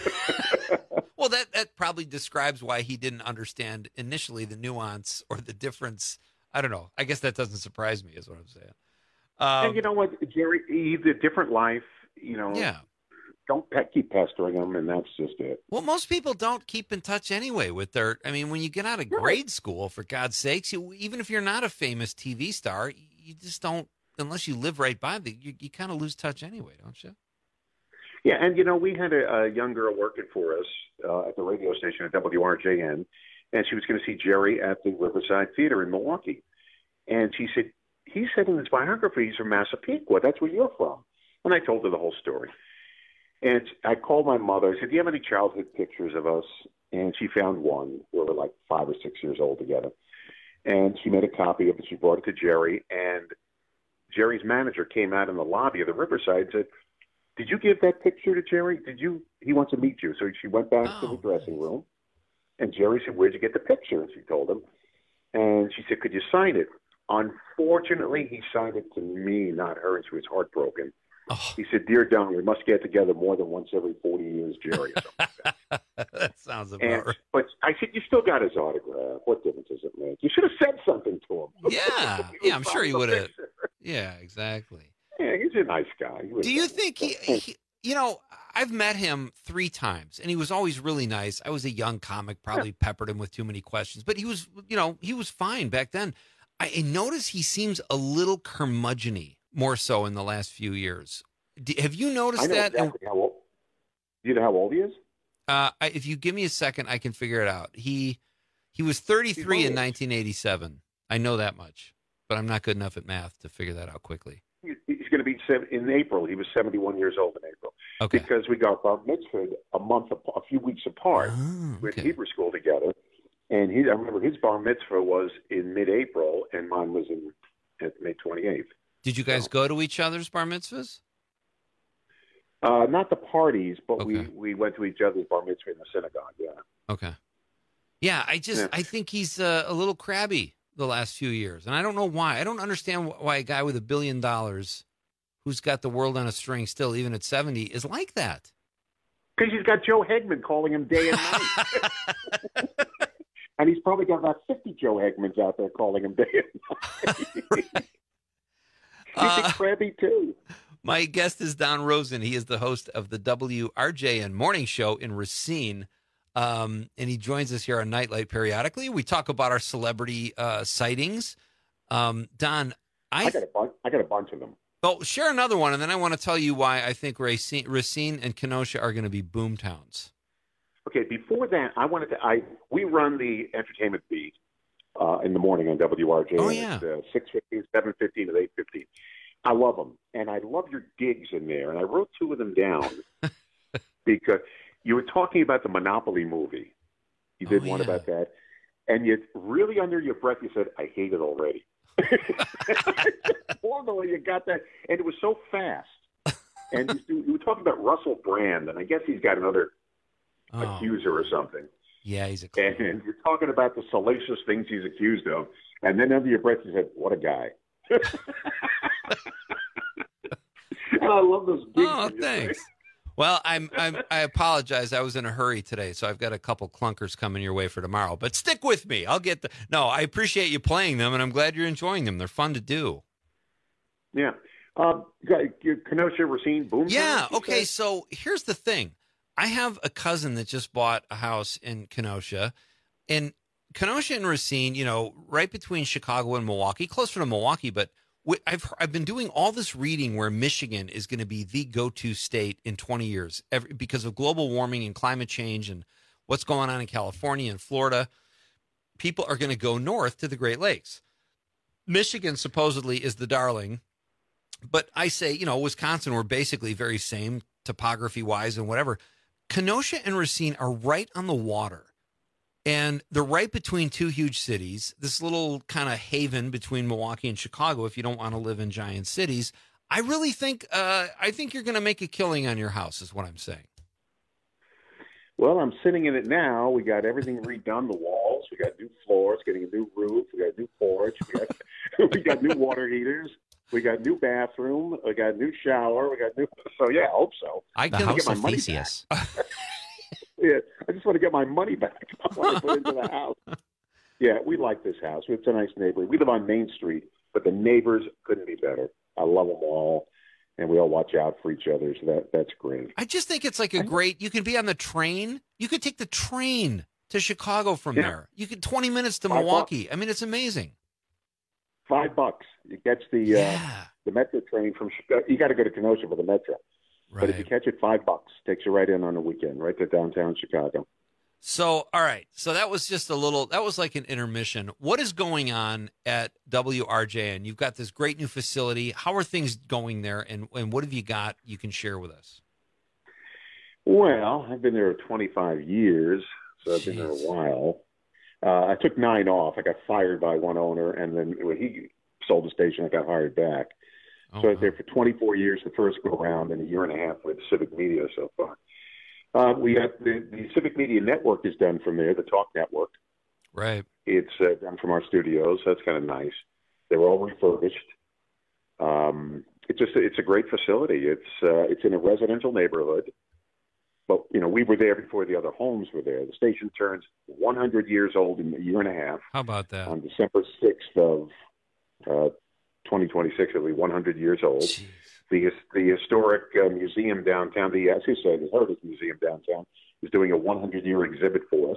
but Well, that, that probably describes why he didn't understand initially the nuance or the difference. I don't know. I guess that doesn't surprise me, is what I'm saying. Um, and you know what, Jerry, he lived a different life. You know, yeah. Don't pe- keep pestering him, and that's just it. Well, most people don't keep in touch anyway with their. I mean, when you get out of grade school, for God's sakes, you, even if you're not a famous T V star, you just don't. Unless you live right by them, you, you kind of lose touch anyway, don't you? Yeah, and you know, we had a, a young girl working for us uh, at the radio station at W R J N, and she was going to see Jerry at the Riverside Theater in Milwaukee. And she said, he said in his biography he's from Massapequa. That's where you're from. And I told her the whole story. And I called my mother. I said, do you have any childhood pictures of us? And she found one. We were like five or six years old together. And she made a copy of it. She brought it to Jerry. And Jerry's manager came out in the lobby of the Riverside and said, did you give that picture to Jerry? Did you? He wants to meet you. So she went back oh. to the dressing room. And Jerry said, where'd you get the picture? And she told him. And she said, could you sign it? Unfortunately, he signed it to me, not her. And she was heartbroken. Oh. He said, dear Don, we must get together more than once every forty years, Jerry. Or something like that. That sounds about and, right. But I said, you still got his autograph. What difference does it make? You should have said something to him. Yeah, yeah, I'm sure he would have. Yeah, exactly. Yeah, he's a nice guy. Do you think he, he, you know, I've met him three times, and he was always really nice. I was a young comic, probably yeah. peppered him with too many questions, but he was, you know, he was fine back then. I, I notice he seems a little curmudgeon-y, more so in the last few years. Do, have you noticed I know that? Exactly how old, do you know how old he is? Uh, I, if you give me a second, I can figure it out. He he was thirty-three in nineteen eighty-seven. I know that much, but I'm not good enough at math to figure that out quickly. He's going to be seven, in April. He was seventy-one years old in April. Okay. Because we got bar mitzvah a month, a few weeks apart. Oh, We went okay. to Hebrew school together, and he. I remember his bar mitzvah was in mid-April, and mine was in at May twenty-eighth. Did you guys So, go to each other's bar mitzvahs? Uh, not the parties, but Okay. we, we went to each other's bar mitzvah in the synagogue. Yeah. Okay. Yeah, I just Yeah. I think he's uh, a little crabby the last few years, and I don't know why. I don't understand wh- why a guy with a billion dollars, who's got the world on a string still, even at seventy, is like that. Because he's got Joe Hegman calling him day and night. And he's probably got about fifty Joe Hegmans out there calling him day and night. He's Uh, a crabby, too. My guest is Don Rosen. He is the host of the W R J N Morning Show in Racine, um, and he joins us here on Nightlight periodically. We talk about our celebrity uh, sightings. Um, Don, I, I got a bunch. I got a bunch of them. well, share another one, and then I want to tell you why I think Racine, Racine and Kenosha are going to be boom towns. Okay, before that, I wanted to. I we run the entertainment beat uh, in the morning on W R J. Oh, yeah. It's, uh, six fifteen, seven fifteen, and eight fifteen. I love them, and I love your digs in there. And I wrote two of them down because you were talking about the Monopoly movie. You did Oh, one yeah. about that, and you really under your breath you said, "I hate it already." Formally, you got that, and it was so fast. And you, you were talking about Russell Brand, and I guess he's got another Oh. accuser or something. Yeah, he's a And, and you're talking about the salacious things he's accused of, and then under your breath you said, "What a guy!" And I love those. Gigs Oh, that you thanks. say. Well, I'm, I'm I apologize. I was in a hurry today, so I've got a couple clunkers coming your way for tomorrow. But stick with me. I'll get the. No, I appreciate you playing them, and I'm glad you're enjoying them. They're fun to do. Yeah. Um, got- you- Kenosha, Racine, Boom. Yeah. you Okay. said? So here's the thing. I have a cousin that just bought a house in Kenosha, and Kenosha and Racine, you know, right between Chicago and Milwaukee, closer to Milwaukee. But wh- I've I've been doing all this reading where Michigan is going to be the go-to state in twenty years every, because of global warming and climate change and what's going on in California and Florida. people are going to go north to the Great Lakes. Michigan supposedly is the darling, but I say, you know, Wisconsin, we're basically very same topography-wise and whatever. Kenosha and Racine are right on the water, and they're right between two huge cities, this little kind of haven between Milwaukee and Chicago if you don't want to live in giant cities. I really think uh, I think you're going to make a killing on your house is what I'm saying. Well, I'm sitting in it now. We got everything redone, the walls. We got new floors, getting a new roof. We got a new porch. We got, we got new water heaters. We got new bathroom. We got new shower. We got new. So, yeah, I hope so. I The can house get my of money Theseus. Yeah, I just want to get my money back. I want to put it into the house. Yeah, we like this house. It's a nice neighborhood. We live on Main Street, but the neighbors couldn't be better. I love them all, and we all watch out for each other, so that that's great. I just think it's like a great, you can be on the train. You could take the train to Chicago from Yeah. there. You could twenty minutes to Five Milwaukee. I mean, it's amazing. Five bucks. It gets the uh, the Metro train from Chicago. You got to go to Kenosha for the Metro. But if you catch it, five bucks. Takes you right in on the weekend, right to downtown Chicago. So, all right. So that was just a little, that was like an intermission. What is going on at W R J N? You've got this great new facility. How are things going there? And, and what have you got you can share with us? Well, I've been there twenty-five years, so I've been there a while. Uh, I took nine off. I got fired by one owner, and then when he sold the station, I got hired back. Oh, so I was there for twenty-four years the first go around, and a year and a half with Civic Media so far. Uh, we got the, the Civic Media Network is done from there, the Talk Network. Right. It's uh, done from our studios. So that's kind of nice. They were all refurbished. Um, it's just it's a great facility. It's uh, it's in a residential neighborhood. But, you know, we were there before the other homes were there. The station turns one hundred years old in a year and a half. How about that? On December sixth of uh, twenty twenty-six, it'll be one hundred years old. Jeez. The the historic uh, museum downtown, the as you said, the Heritage Museum downtown, is doing a one hundred year exhibit for us.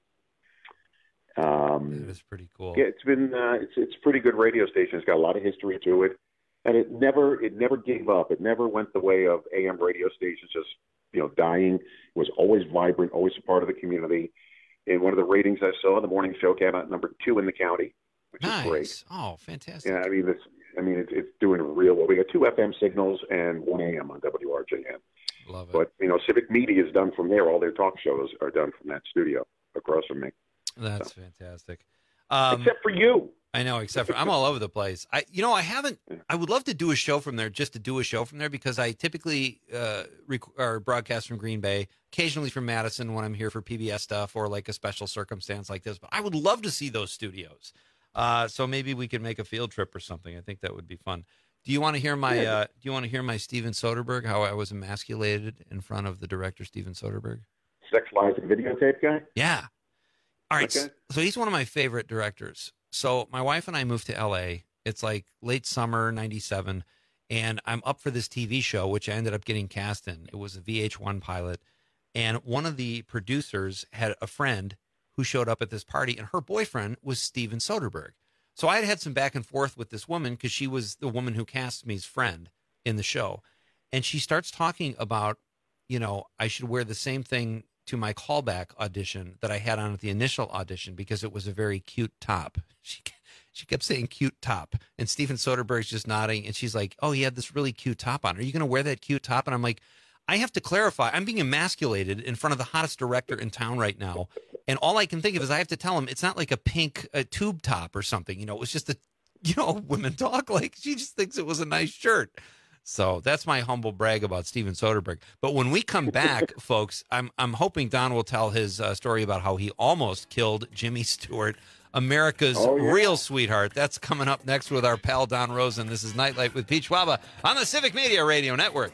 Um, That's pretty cool. Yeah, it's been uh, it's it's a pretty good radio station. It's got a lot of history to it, and it never it never gave up. It never went the way of A M radio stations just you know dying. It was always vibrant, always a part of the community. And one of the ratings I saw, the morning show came out number two in the county, which nice. is great. Oh, fantastic. Yeah, I mean it's I mean it's, it's doing real well. We got two F M signals and one A M on W R J N. Love it. But you know, Civic Media is done from there. All their talk shows are done from that studio across from me. That's so fantastic. Um, except for you. I know, except for I'm all over the place. I, you know, I haven't. I would love to do a show from there, just to do a show from there, because I typically uh, rec- or broadcast from Green Bay, occasionally from Madison when I'm here for P B S stuff or like a special circumstance like this. But I would love to see those studios. Uh, so maybe we could make a field trip or something. I think that would be fun. Do you want to hear my? Uh, do you want to hear my Steven Soderbergh? How I was emasculated in front of the director Steven Soderbergh. Sex, Lies, and Videotape guy. Yeah. All right. Okay. So he's one of my favorite directors. So my wife and I moved to L A. It's like late summer ninety-seven, and I'm up for this T V show, which I ended up getting cast in. It was a V H one pilot, and one of the producers had a friend who showed up at this party, and her boyfriend was Steven Soderbergh. So I had had some back and forth with this woman because she was the woman who cast me's friend in the show, and she starts talking about, you know, I should wear the same thing to my callback audition that I had on at the initial audition because it was a very cute top. She she kept saying cute top, and Steven Soderbergh's just nodding, and she's like, oh, he had this really cute top on. Are you going to wear that cute top? And I'm like, I have to clarify. I'm being emasculated in front of the hottest director in town right now, and all I can think of is I have to tell him it's not like a pink a tube top or something. You know, it was just a, you know, women talk like she just thinks it was a nice shirt. So that's my humble brag about Steven Soderbergh. But when we come back, folks, I'm I'm hoping Don will tell his uh, story about how he almost killed Jimmy Stewart, America's oh, yeah. real sweetheart. That's coming up next with our pal Don Rosen. This is Nightlight with Pete Schwaba on the Civic Media Radio Network.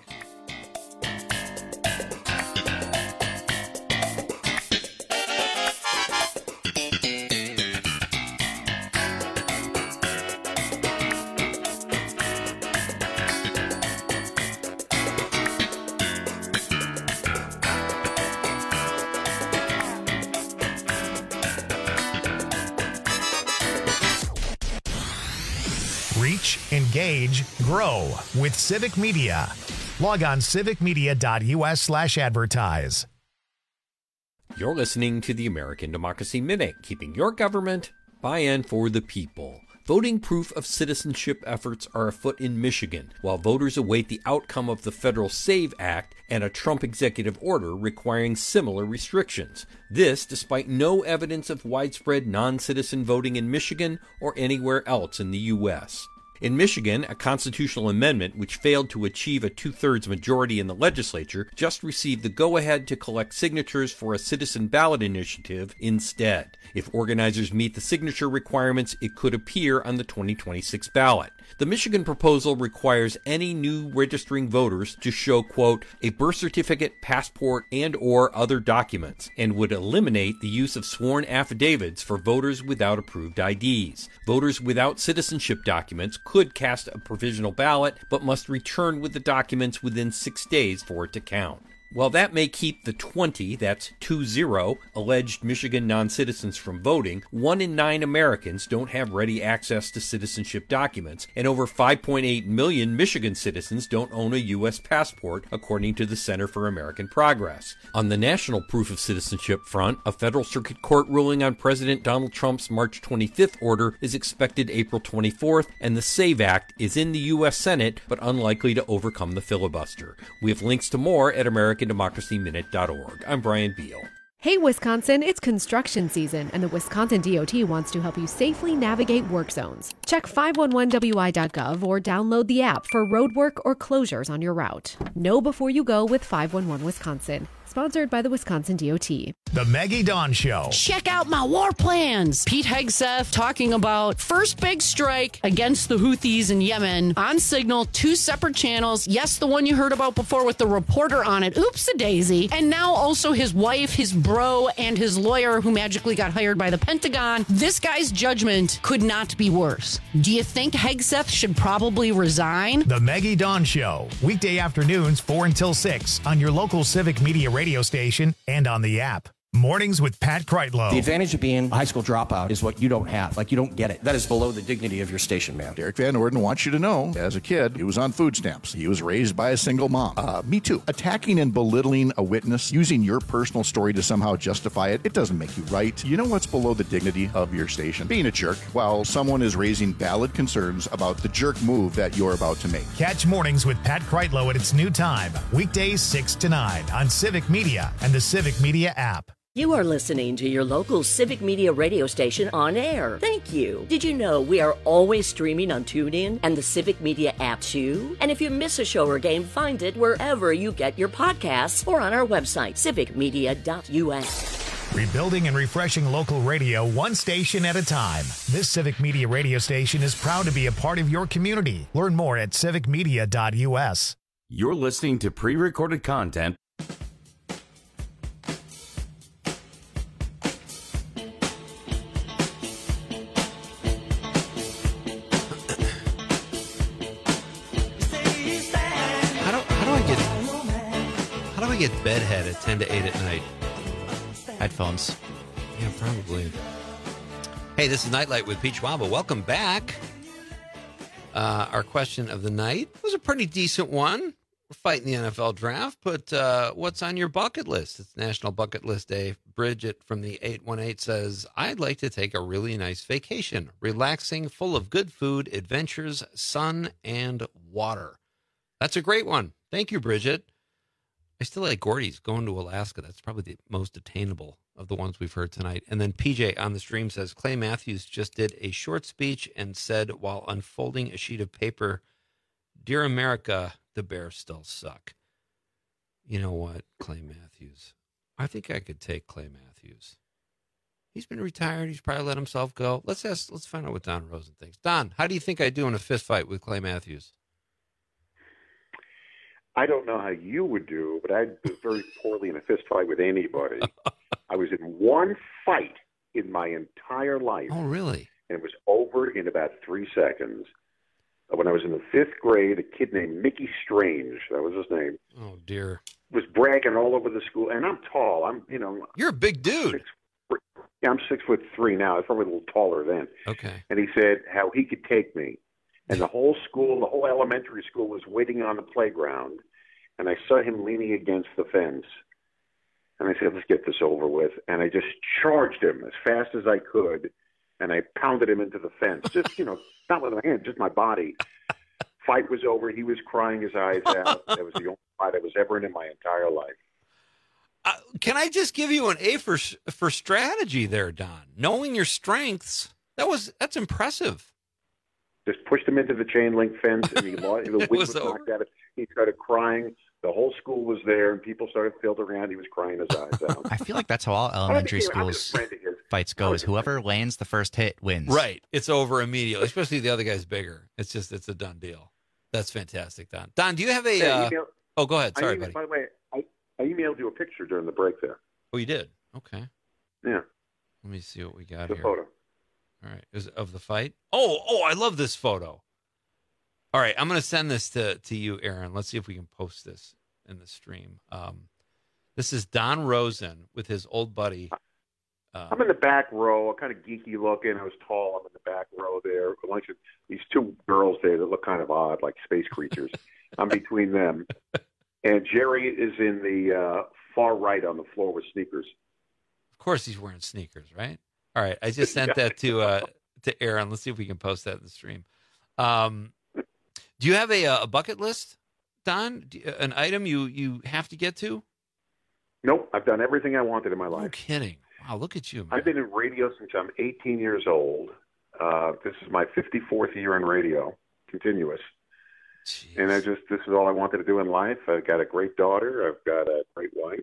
Reach, engage, grow with Civic Media. Log on civic media dot u s slash advertise. You're listening to the American Democracy Minute, keeping your government by and for the people. Voting proof of citizenship efforts are afoot in Michigan, while voters await the outcome of the federal SAVE Act and a Trump executive order requiring similar restrictions. This despite no evidence of widespread non-citizen voting in Michigan or anywhere else in the U S. In Michigan, a constitutional amendment which failed to achieve a two-thirds majority in the legislature just received the go-ahead to collect signatures for a citizen ballot initiative instead. If organizers meet the signature requirements, it could appear on the twenty twenty-six ballot. The Michigan proposal requires any new registering voters to show, quote, a birth certificate, passport, and or other documents, and would eliminate the use of sworn affidavits for voters without approved I Ds. Voters without citizenship documents could cast a provisional ballot, but must return with the documents within six days for it to count. While that may keep the twenty, that's two zero, alleged Michigan non-citizens from voting, one in nine Americans don't have ready access to citizenship documents, and over five point eight million Michigan citizens don't own a U S passport, according to the Center for American Progress. On the national proof of citizenship front, a federal circuit court ruling on President Donald Trump's March twenty-fifth order is expected April twenty-fourth, and the SAVE Act is in the U S Senate, but unlikely to overcome the filibuster. We have links to more at American Democracy Minute dot org. I'm Brian Beal. Hey, Wisconsin, it's construction season, and the Wisconsin D O T wants to help you safely navigate work zones. Check five one one W I dot gov or download the app for roadwork or closures on your route. Know before you go with five one one Wisconsin. Sponsored by the Wisconsin D O T. The Maggie Dawn Show. Check out my war plans. Pete Hegseth talking about first big strike against the Houthis in Yemen on Signal, two separate channels. Yes, the one you heard about before with the reporter on it. Oops-a-daisy. And now also his wife, his bro, and his lawyer who magically got hired by the Pentagon. This guy's judgment could not be worse. Do you think Hegseth should probably resign? The Maggie Dawn Show. Weekday afternoons, four until six on your local Civic Media radio station and on the app. Mornings with Pat Kreitlow. The advantage of being a high school dropout is what you don't have. Like, you don't get it. That is below the dignity of your station, man. Derek Van Orden wants you to know, as a kid, he was on food stamps. He was raised by a single mom. Uh, me too. Attacking and belittling a witness, using your personal story to somehow justify it, it doesn't make you right. You know what's below the dignity of your station? Being a jerk while someone is raising valid concerns about the jerk move that you're about to make. Catch Mornings with Pat Kreitlow at its new time, weekdays six to nine on Civic Media and the Civic Media app. You are listening to your local Civic Media radio station on air. Thank you. Did you know we are always streaming on TuneIn and the Civic Media app too? And if you miss a show or game, find it wherever you get your podcasts or on our website, civic media dot U S. Rebuilding and refreshing local radio one station at a time. This Civic Media radio station is proud to be a part of your community. Learn more at civic media dot U S. You're listening to pre-recorded content. Get bedhead at ten to eight at night. Headphones. Yeah, probably. Hey, this is Nightlight with Pete Schwaba. Welcome back. Uh, our question of the night was a pretty decent one. We're fighting the N F L draft, but uh, what's on your bucket list? It's National Bucket List Day. Bridget from the eight one eight says, I'd like to take a really nice vacation. Relaxing, full of good food, adventures, sun, and water. That's a great one. Thank you, Bridget. I still like Gordy's going to Alaska. That's probably the most attainable of the ones we've heard tonight. And then P J on the stream says, Clay Matthews just did a short speech and said while unfolding a sheet of paper, Dear America, the Bears still suck. You know what, Clay Matthews? I think I could take Clay Matthews. He's been retired. He's probably let himself go. Let's ask. Let's find out what Don Rosen thinks. Don, how do you think I do in a fist fight with Clay Matthews? I don't know how you would do, but I'd do very poorly in a fist fight with anybody. I was in one fight in my entire life. Oh, really? And it was over in about three seconds. When I was in the fifth grade, a kid named Mickey Strange, that was his name. Oh, dear. Was bragging all over the school. And I'm tall. I'm, you know. You're a big dude. Six, yeah, I'm six foot three now. I was probably a little taller then. Okay. And he said how he could take me. And the whole school, the whole elementary school was waiting on the playground. And I saw him leaning against the fence. And I said, let's get this over with. And I just charged him as fast as I could, and I pounded him into the fence. Just, you know, not with my hand, just my body. Fight was over. He was crying his eyes out. That was the only fight I was ever in in my entire life. Uh, can I just give you an A for for strategy there, Don? Knowing your strengths, that was that's impressive. Just pushed him into the chain link fence, and he lost, the wind was, was knocked out. He started crying. The whole school was there, and people started filtering out. He was crying his eyes out. I feel like that's how all elementary schools fights go, is whoever lands the first hit wins. Right. It's over immediately, especially if the other guy's bigger. It's just, it's a done deal. That's fantastic, Don. Don, do you have a... Yeah, uh, email, oh, go ahead. Sorry, emailed, buddy. By the way, I, I emailed you a picture during the break there. Oh, you did? Okay. Yeah. Let me see what we got the here. The photo. All right. Is of the fight? Oh, oh, I love this photo. All right. I'm going to send this to, to you, Aaron. Let's see if we can post this in the stream. Um, this is Don Rosen with his old buddy. Uh, I'm in the back row, kind of geeky looking. I was tall. I'm in the back row there. A bunch of these two girls there that look kind of odd, like space creatures. I'm between them. And Jerry is in the uh, far right on the floor with sneakers. Of course he's wearing sneakers, right? All right. I just sent that to uh, to Aaron. Let's see if we can post that in the stream. Um, do you have a, a bucket list, Don? An item you, you have to get to? Nope. I've done everything I wanted in my life. No kidding. Wow, look at you, man. I've been in radio since I'm eighteen years old. Uh, this is my fifty-fourth year in radio, continuous. Jeez. And I just, this is all I wanted to do in life. I've got a great daughter. I've got a great wife.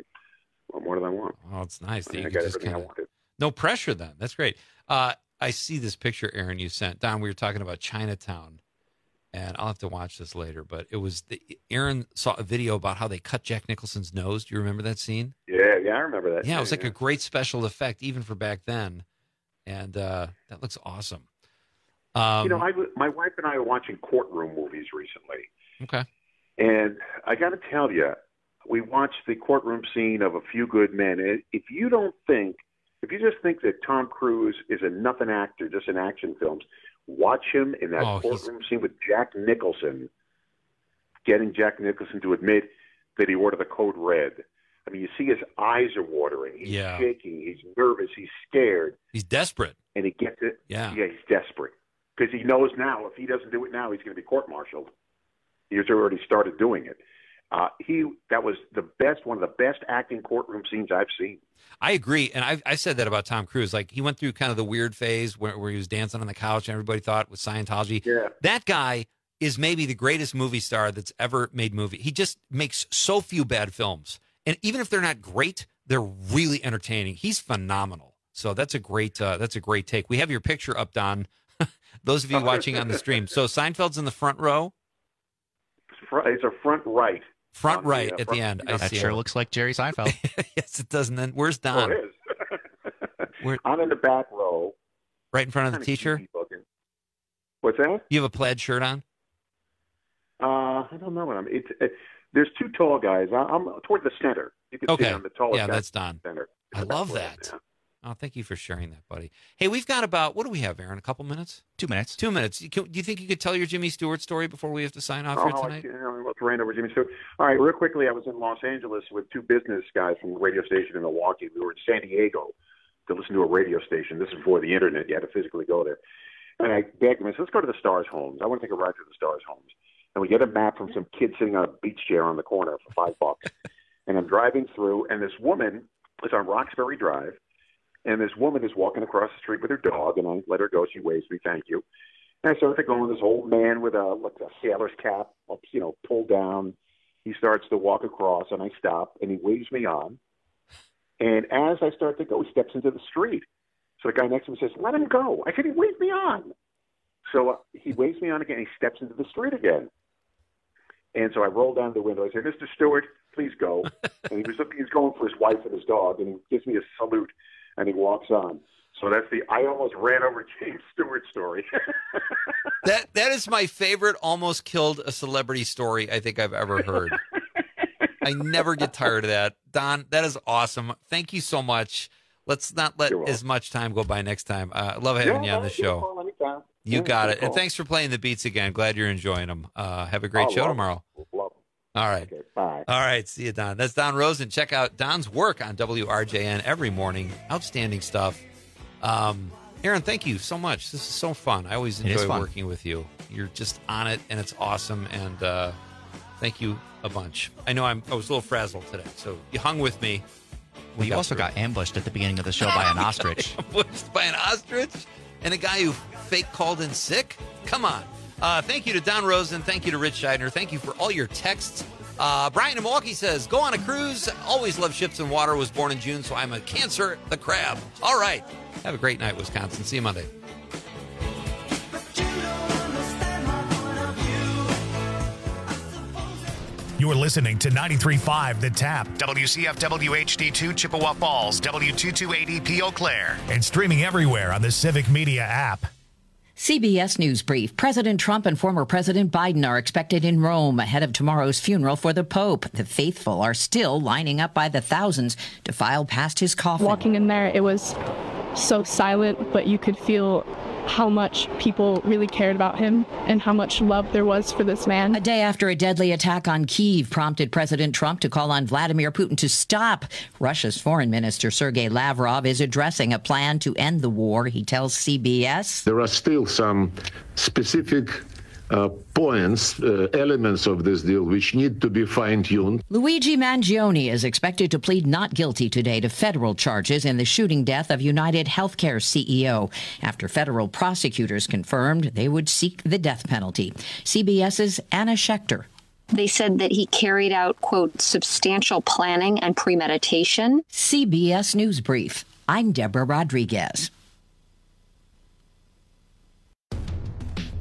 What more do I want? Oh, it's nice. That I, you I can got just everything kinda, I wanted. No pressure then. That's great. Uh, I see this picture, Aaron, you sent. Don, we were talking about Chinatown. And I'll have to watch this later, but it was the, Aaron saw a video about how they cut Jack Nicholson's nose. Do you remember that scene? Yeah, yeah, I remember that. Yeah, it was yeah, like yeah. a great special effect, even for back then, and uh, that looks awesome. Um, you know, I, my wife and I are watching courtroom movies recently. Okay. And I got to tell you, we watched the courtroom scene of A Few Good Men. And if you don't think, if you just think that Tom Cruise is a nothing actor just in action films, watch him in that Oh, courtroom scene with Jack Nicholson, getting Jack Nicholson to admit that he ordered the code red. I mean, you see his eyes are watering. He's Yeah. shaking. He's nervous. He's scared. He's desperate. And he gets it. Yeah. Yeah, he's desperate. Because he knows now if he doesn't do it now, he's going to be court-martialed. He's already started doing it. Uh, he that was the best, one of the best acting courtroom scenes I've seen. I agree, and I I said that about Tom Cruise. Like he went through kind of the weird phase where, where he was dancing on the couch, and everybody thought with Scientology. Yeah. That guy is maybe the greatest movie star that's ever made movie. He just makes so few bad films, and even if they're not great, they're really entertaining. He's phenomenal. So that's a great uh, that's a great take. We have your picture up, Don. Those of you watching on the stream. So Seinfeld's in the front row. It's a front right. Front Um, right yeah, at front- the end. I That see sure it. looks like Jerry Seinfeld. Yes, it does. And then where's Oh, Don? it is. Where- I'm in the back row. Right in front of the Kinda teacher. geeky looking. What's that? You have a plaid shirt on. Uh, I don't know what I'm. It's uh, there's two tall guys. I, I'm toward the center. You can Okay. see I'm the tallest Yeah, guy that's in the Don. Center. I love that. Yeah. Oh, thank you for sharing that, buddy. Hey, we've got about, what do we have, Aaron? A couple minutes? Two minutes. Two minutes. You can, do you think you could tell your Jimmy Stewart story before we have to sign off Oh, here I tonight? you know, let's ran over Jimmy Stewart. All right, real quickly, I was in Los Angeles with two business guys from the radio station in Milwaukee. We were in San Diego to listen to a radio station. This is before the internet. You had to physically go there. And I begged them, I said, let's go to the Stars homes. I want to take a ride to the Stars homes. And we get a map from some kid sitting on a beach chair on the corner for five bucks. And I'm driving through, and this woman is on Roxbury Drive. And this woman is walking across the street with her dog, and I let her go. She waves me, thank you. And I start to go, and this old man with a, like a sailor's cap, you know, pulled down. He starts to walk across, and I stop, and he waves me on. And as I start to go, he steps into the street. So the guy next to me says, let him go. I said, he waved me on. So uh, he waves me on again. He steps into the street again. And so I roll down the window. I say, Mister Stewart, please go. And he was, he was going for his wife and his dog, and he gives me a salute. And he walks on. So that's the I almost ran over James Stewart story. That That is my favorite almost killed a celebrity story I think I've ever heard. I never get tired of that. Don, that is awesome. Thank you so much. Let's not let as much time go by next time. Uh, I love having yeah, you on the show. You yeah, got it. cool. And thanks for playing the beats again. Glad you're enjoying them. Uh, have a great I show love tomorrow. Love All right. Okay, bye. All right. See you, Don. That's Don Rosen. Check out Don's work on W R J N every morning. Outstanding stuff. Um, Aaron, thank you so much. This is so fun. I always enjoy working with you. You're just on it, and it's awesome. And uh, thank you a bunch. I know I'm, I was a little frazzled today, so you hung with me. Well, we you got also through. got ambushed at the beginning of the show by an ostrich. Ambushed by an ostrich? And a guy who fake called in sick? Come on. Uh, thank you to Don Rosen. Thank you to Rich Scheidner. Thank you for all your texts. Uh, Brian in Milwaukee says, go on a cruise. Always love ships and water. Was born in June, so I'm a Cancer the crab. All right. Have a great night, Wisconsin. See you Monday. You're listening to ninety-three point five The Tap, W C F W H D two Chippewa Falls, W two two eighty P Eau Claire, and streaming everywhere on the Civic Media app. C B S News Brief. President Trump and former President Biden are expected in Rome ahead of tomorrow's funeral for the Pope. The faithful are still lining up by the thousands to file past his coffin. Walking in there, it was so silent, but you could feel how much people really cared about him and how much love there was for this man. A day after a deadly attack on Kyiv prompted President Trump to call on Vladimir Putin to stop. Russia's Foreign Minister Sergei Lavrov is addressing a plan to end the war. He tells C B S. There are still some specific uh, points, uh, elements of this deal which need to be fine-tuned. Luigi Mangione is expected to plead not guilty today to federal charges in the shooting death of United Healthcare C E O after federal prosecutors confirmed they would seek the death penalty. CBS's Anna Schechter. They said that he carried out, quote, substantial planning and premeditation. C B S News Brief. I'm Deborah Rodriguez.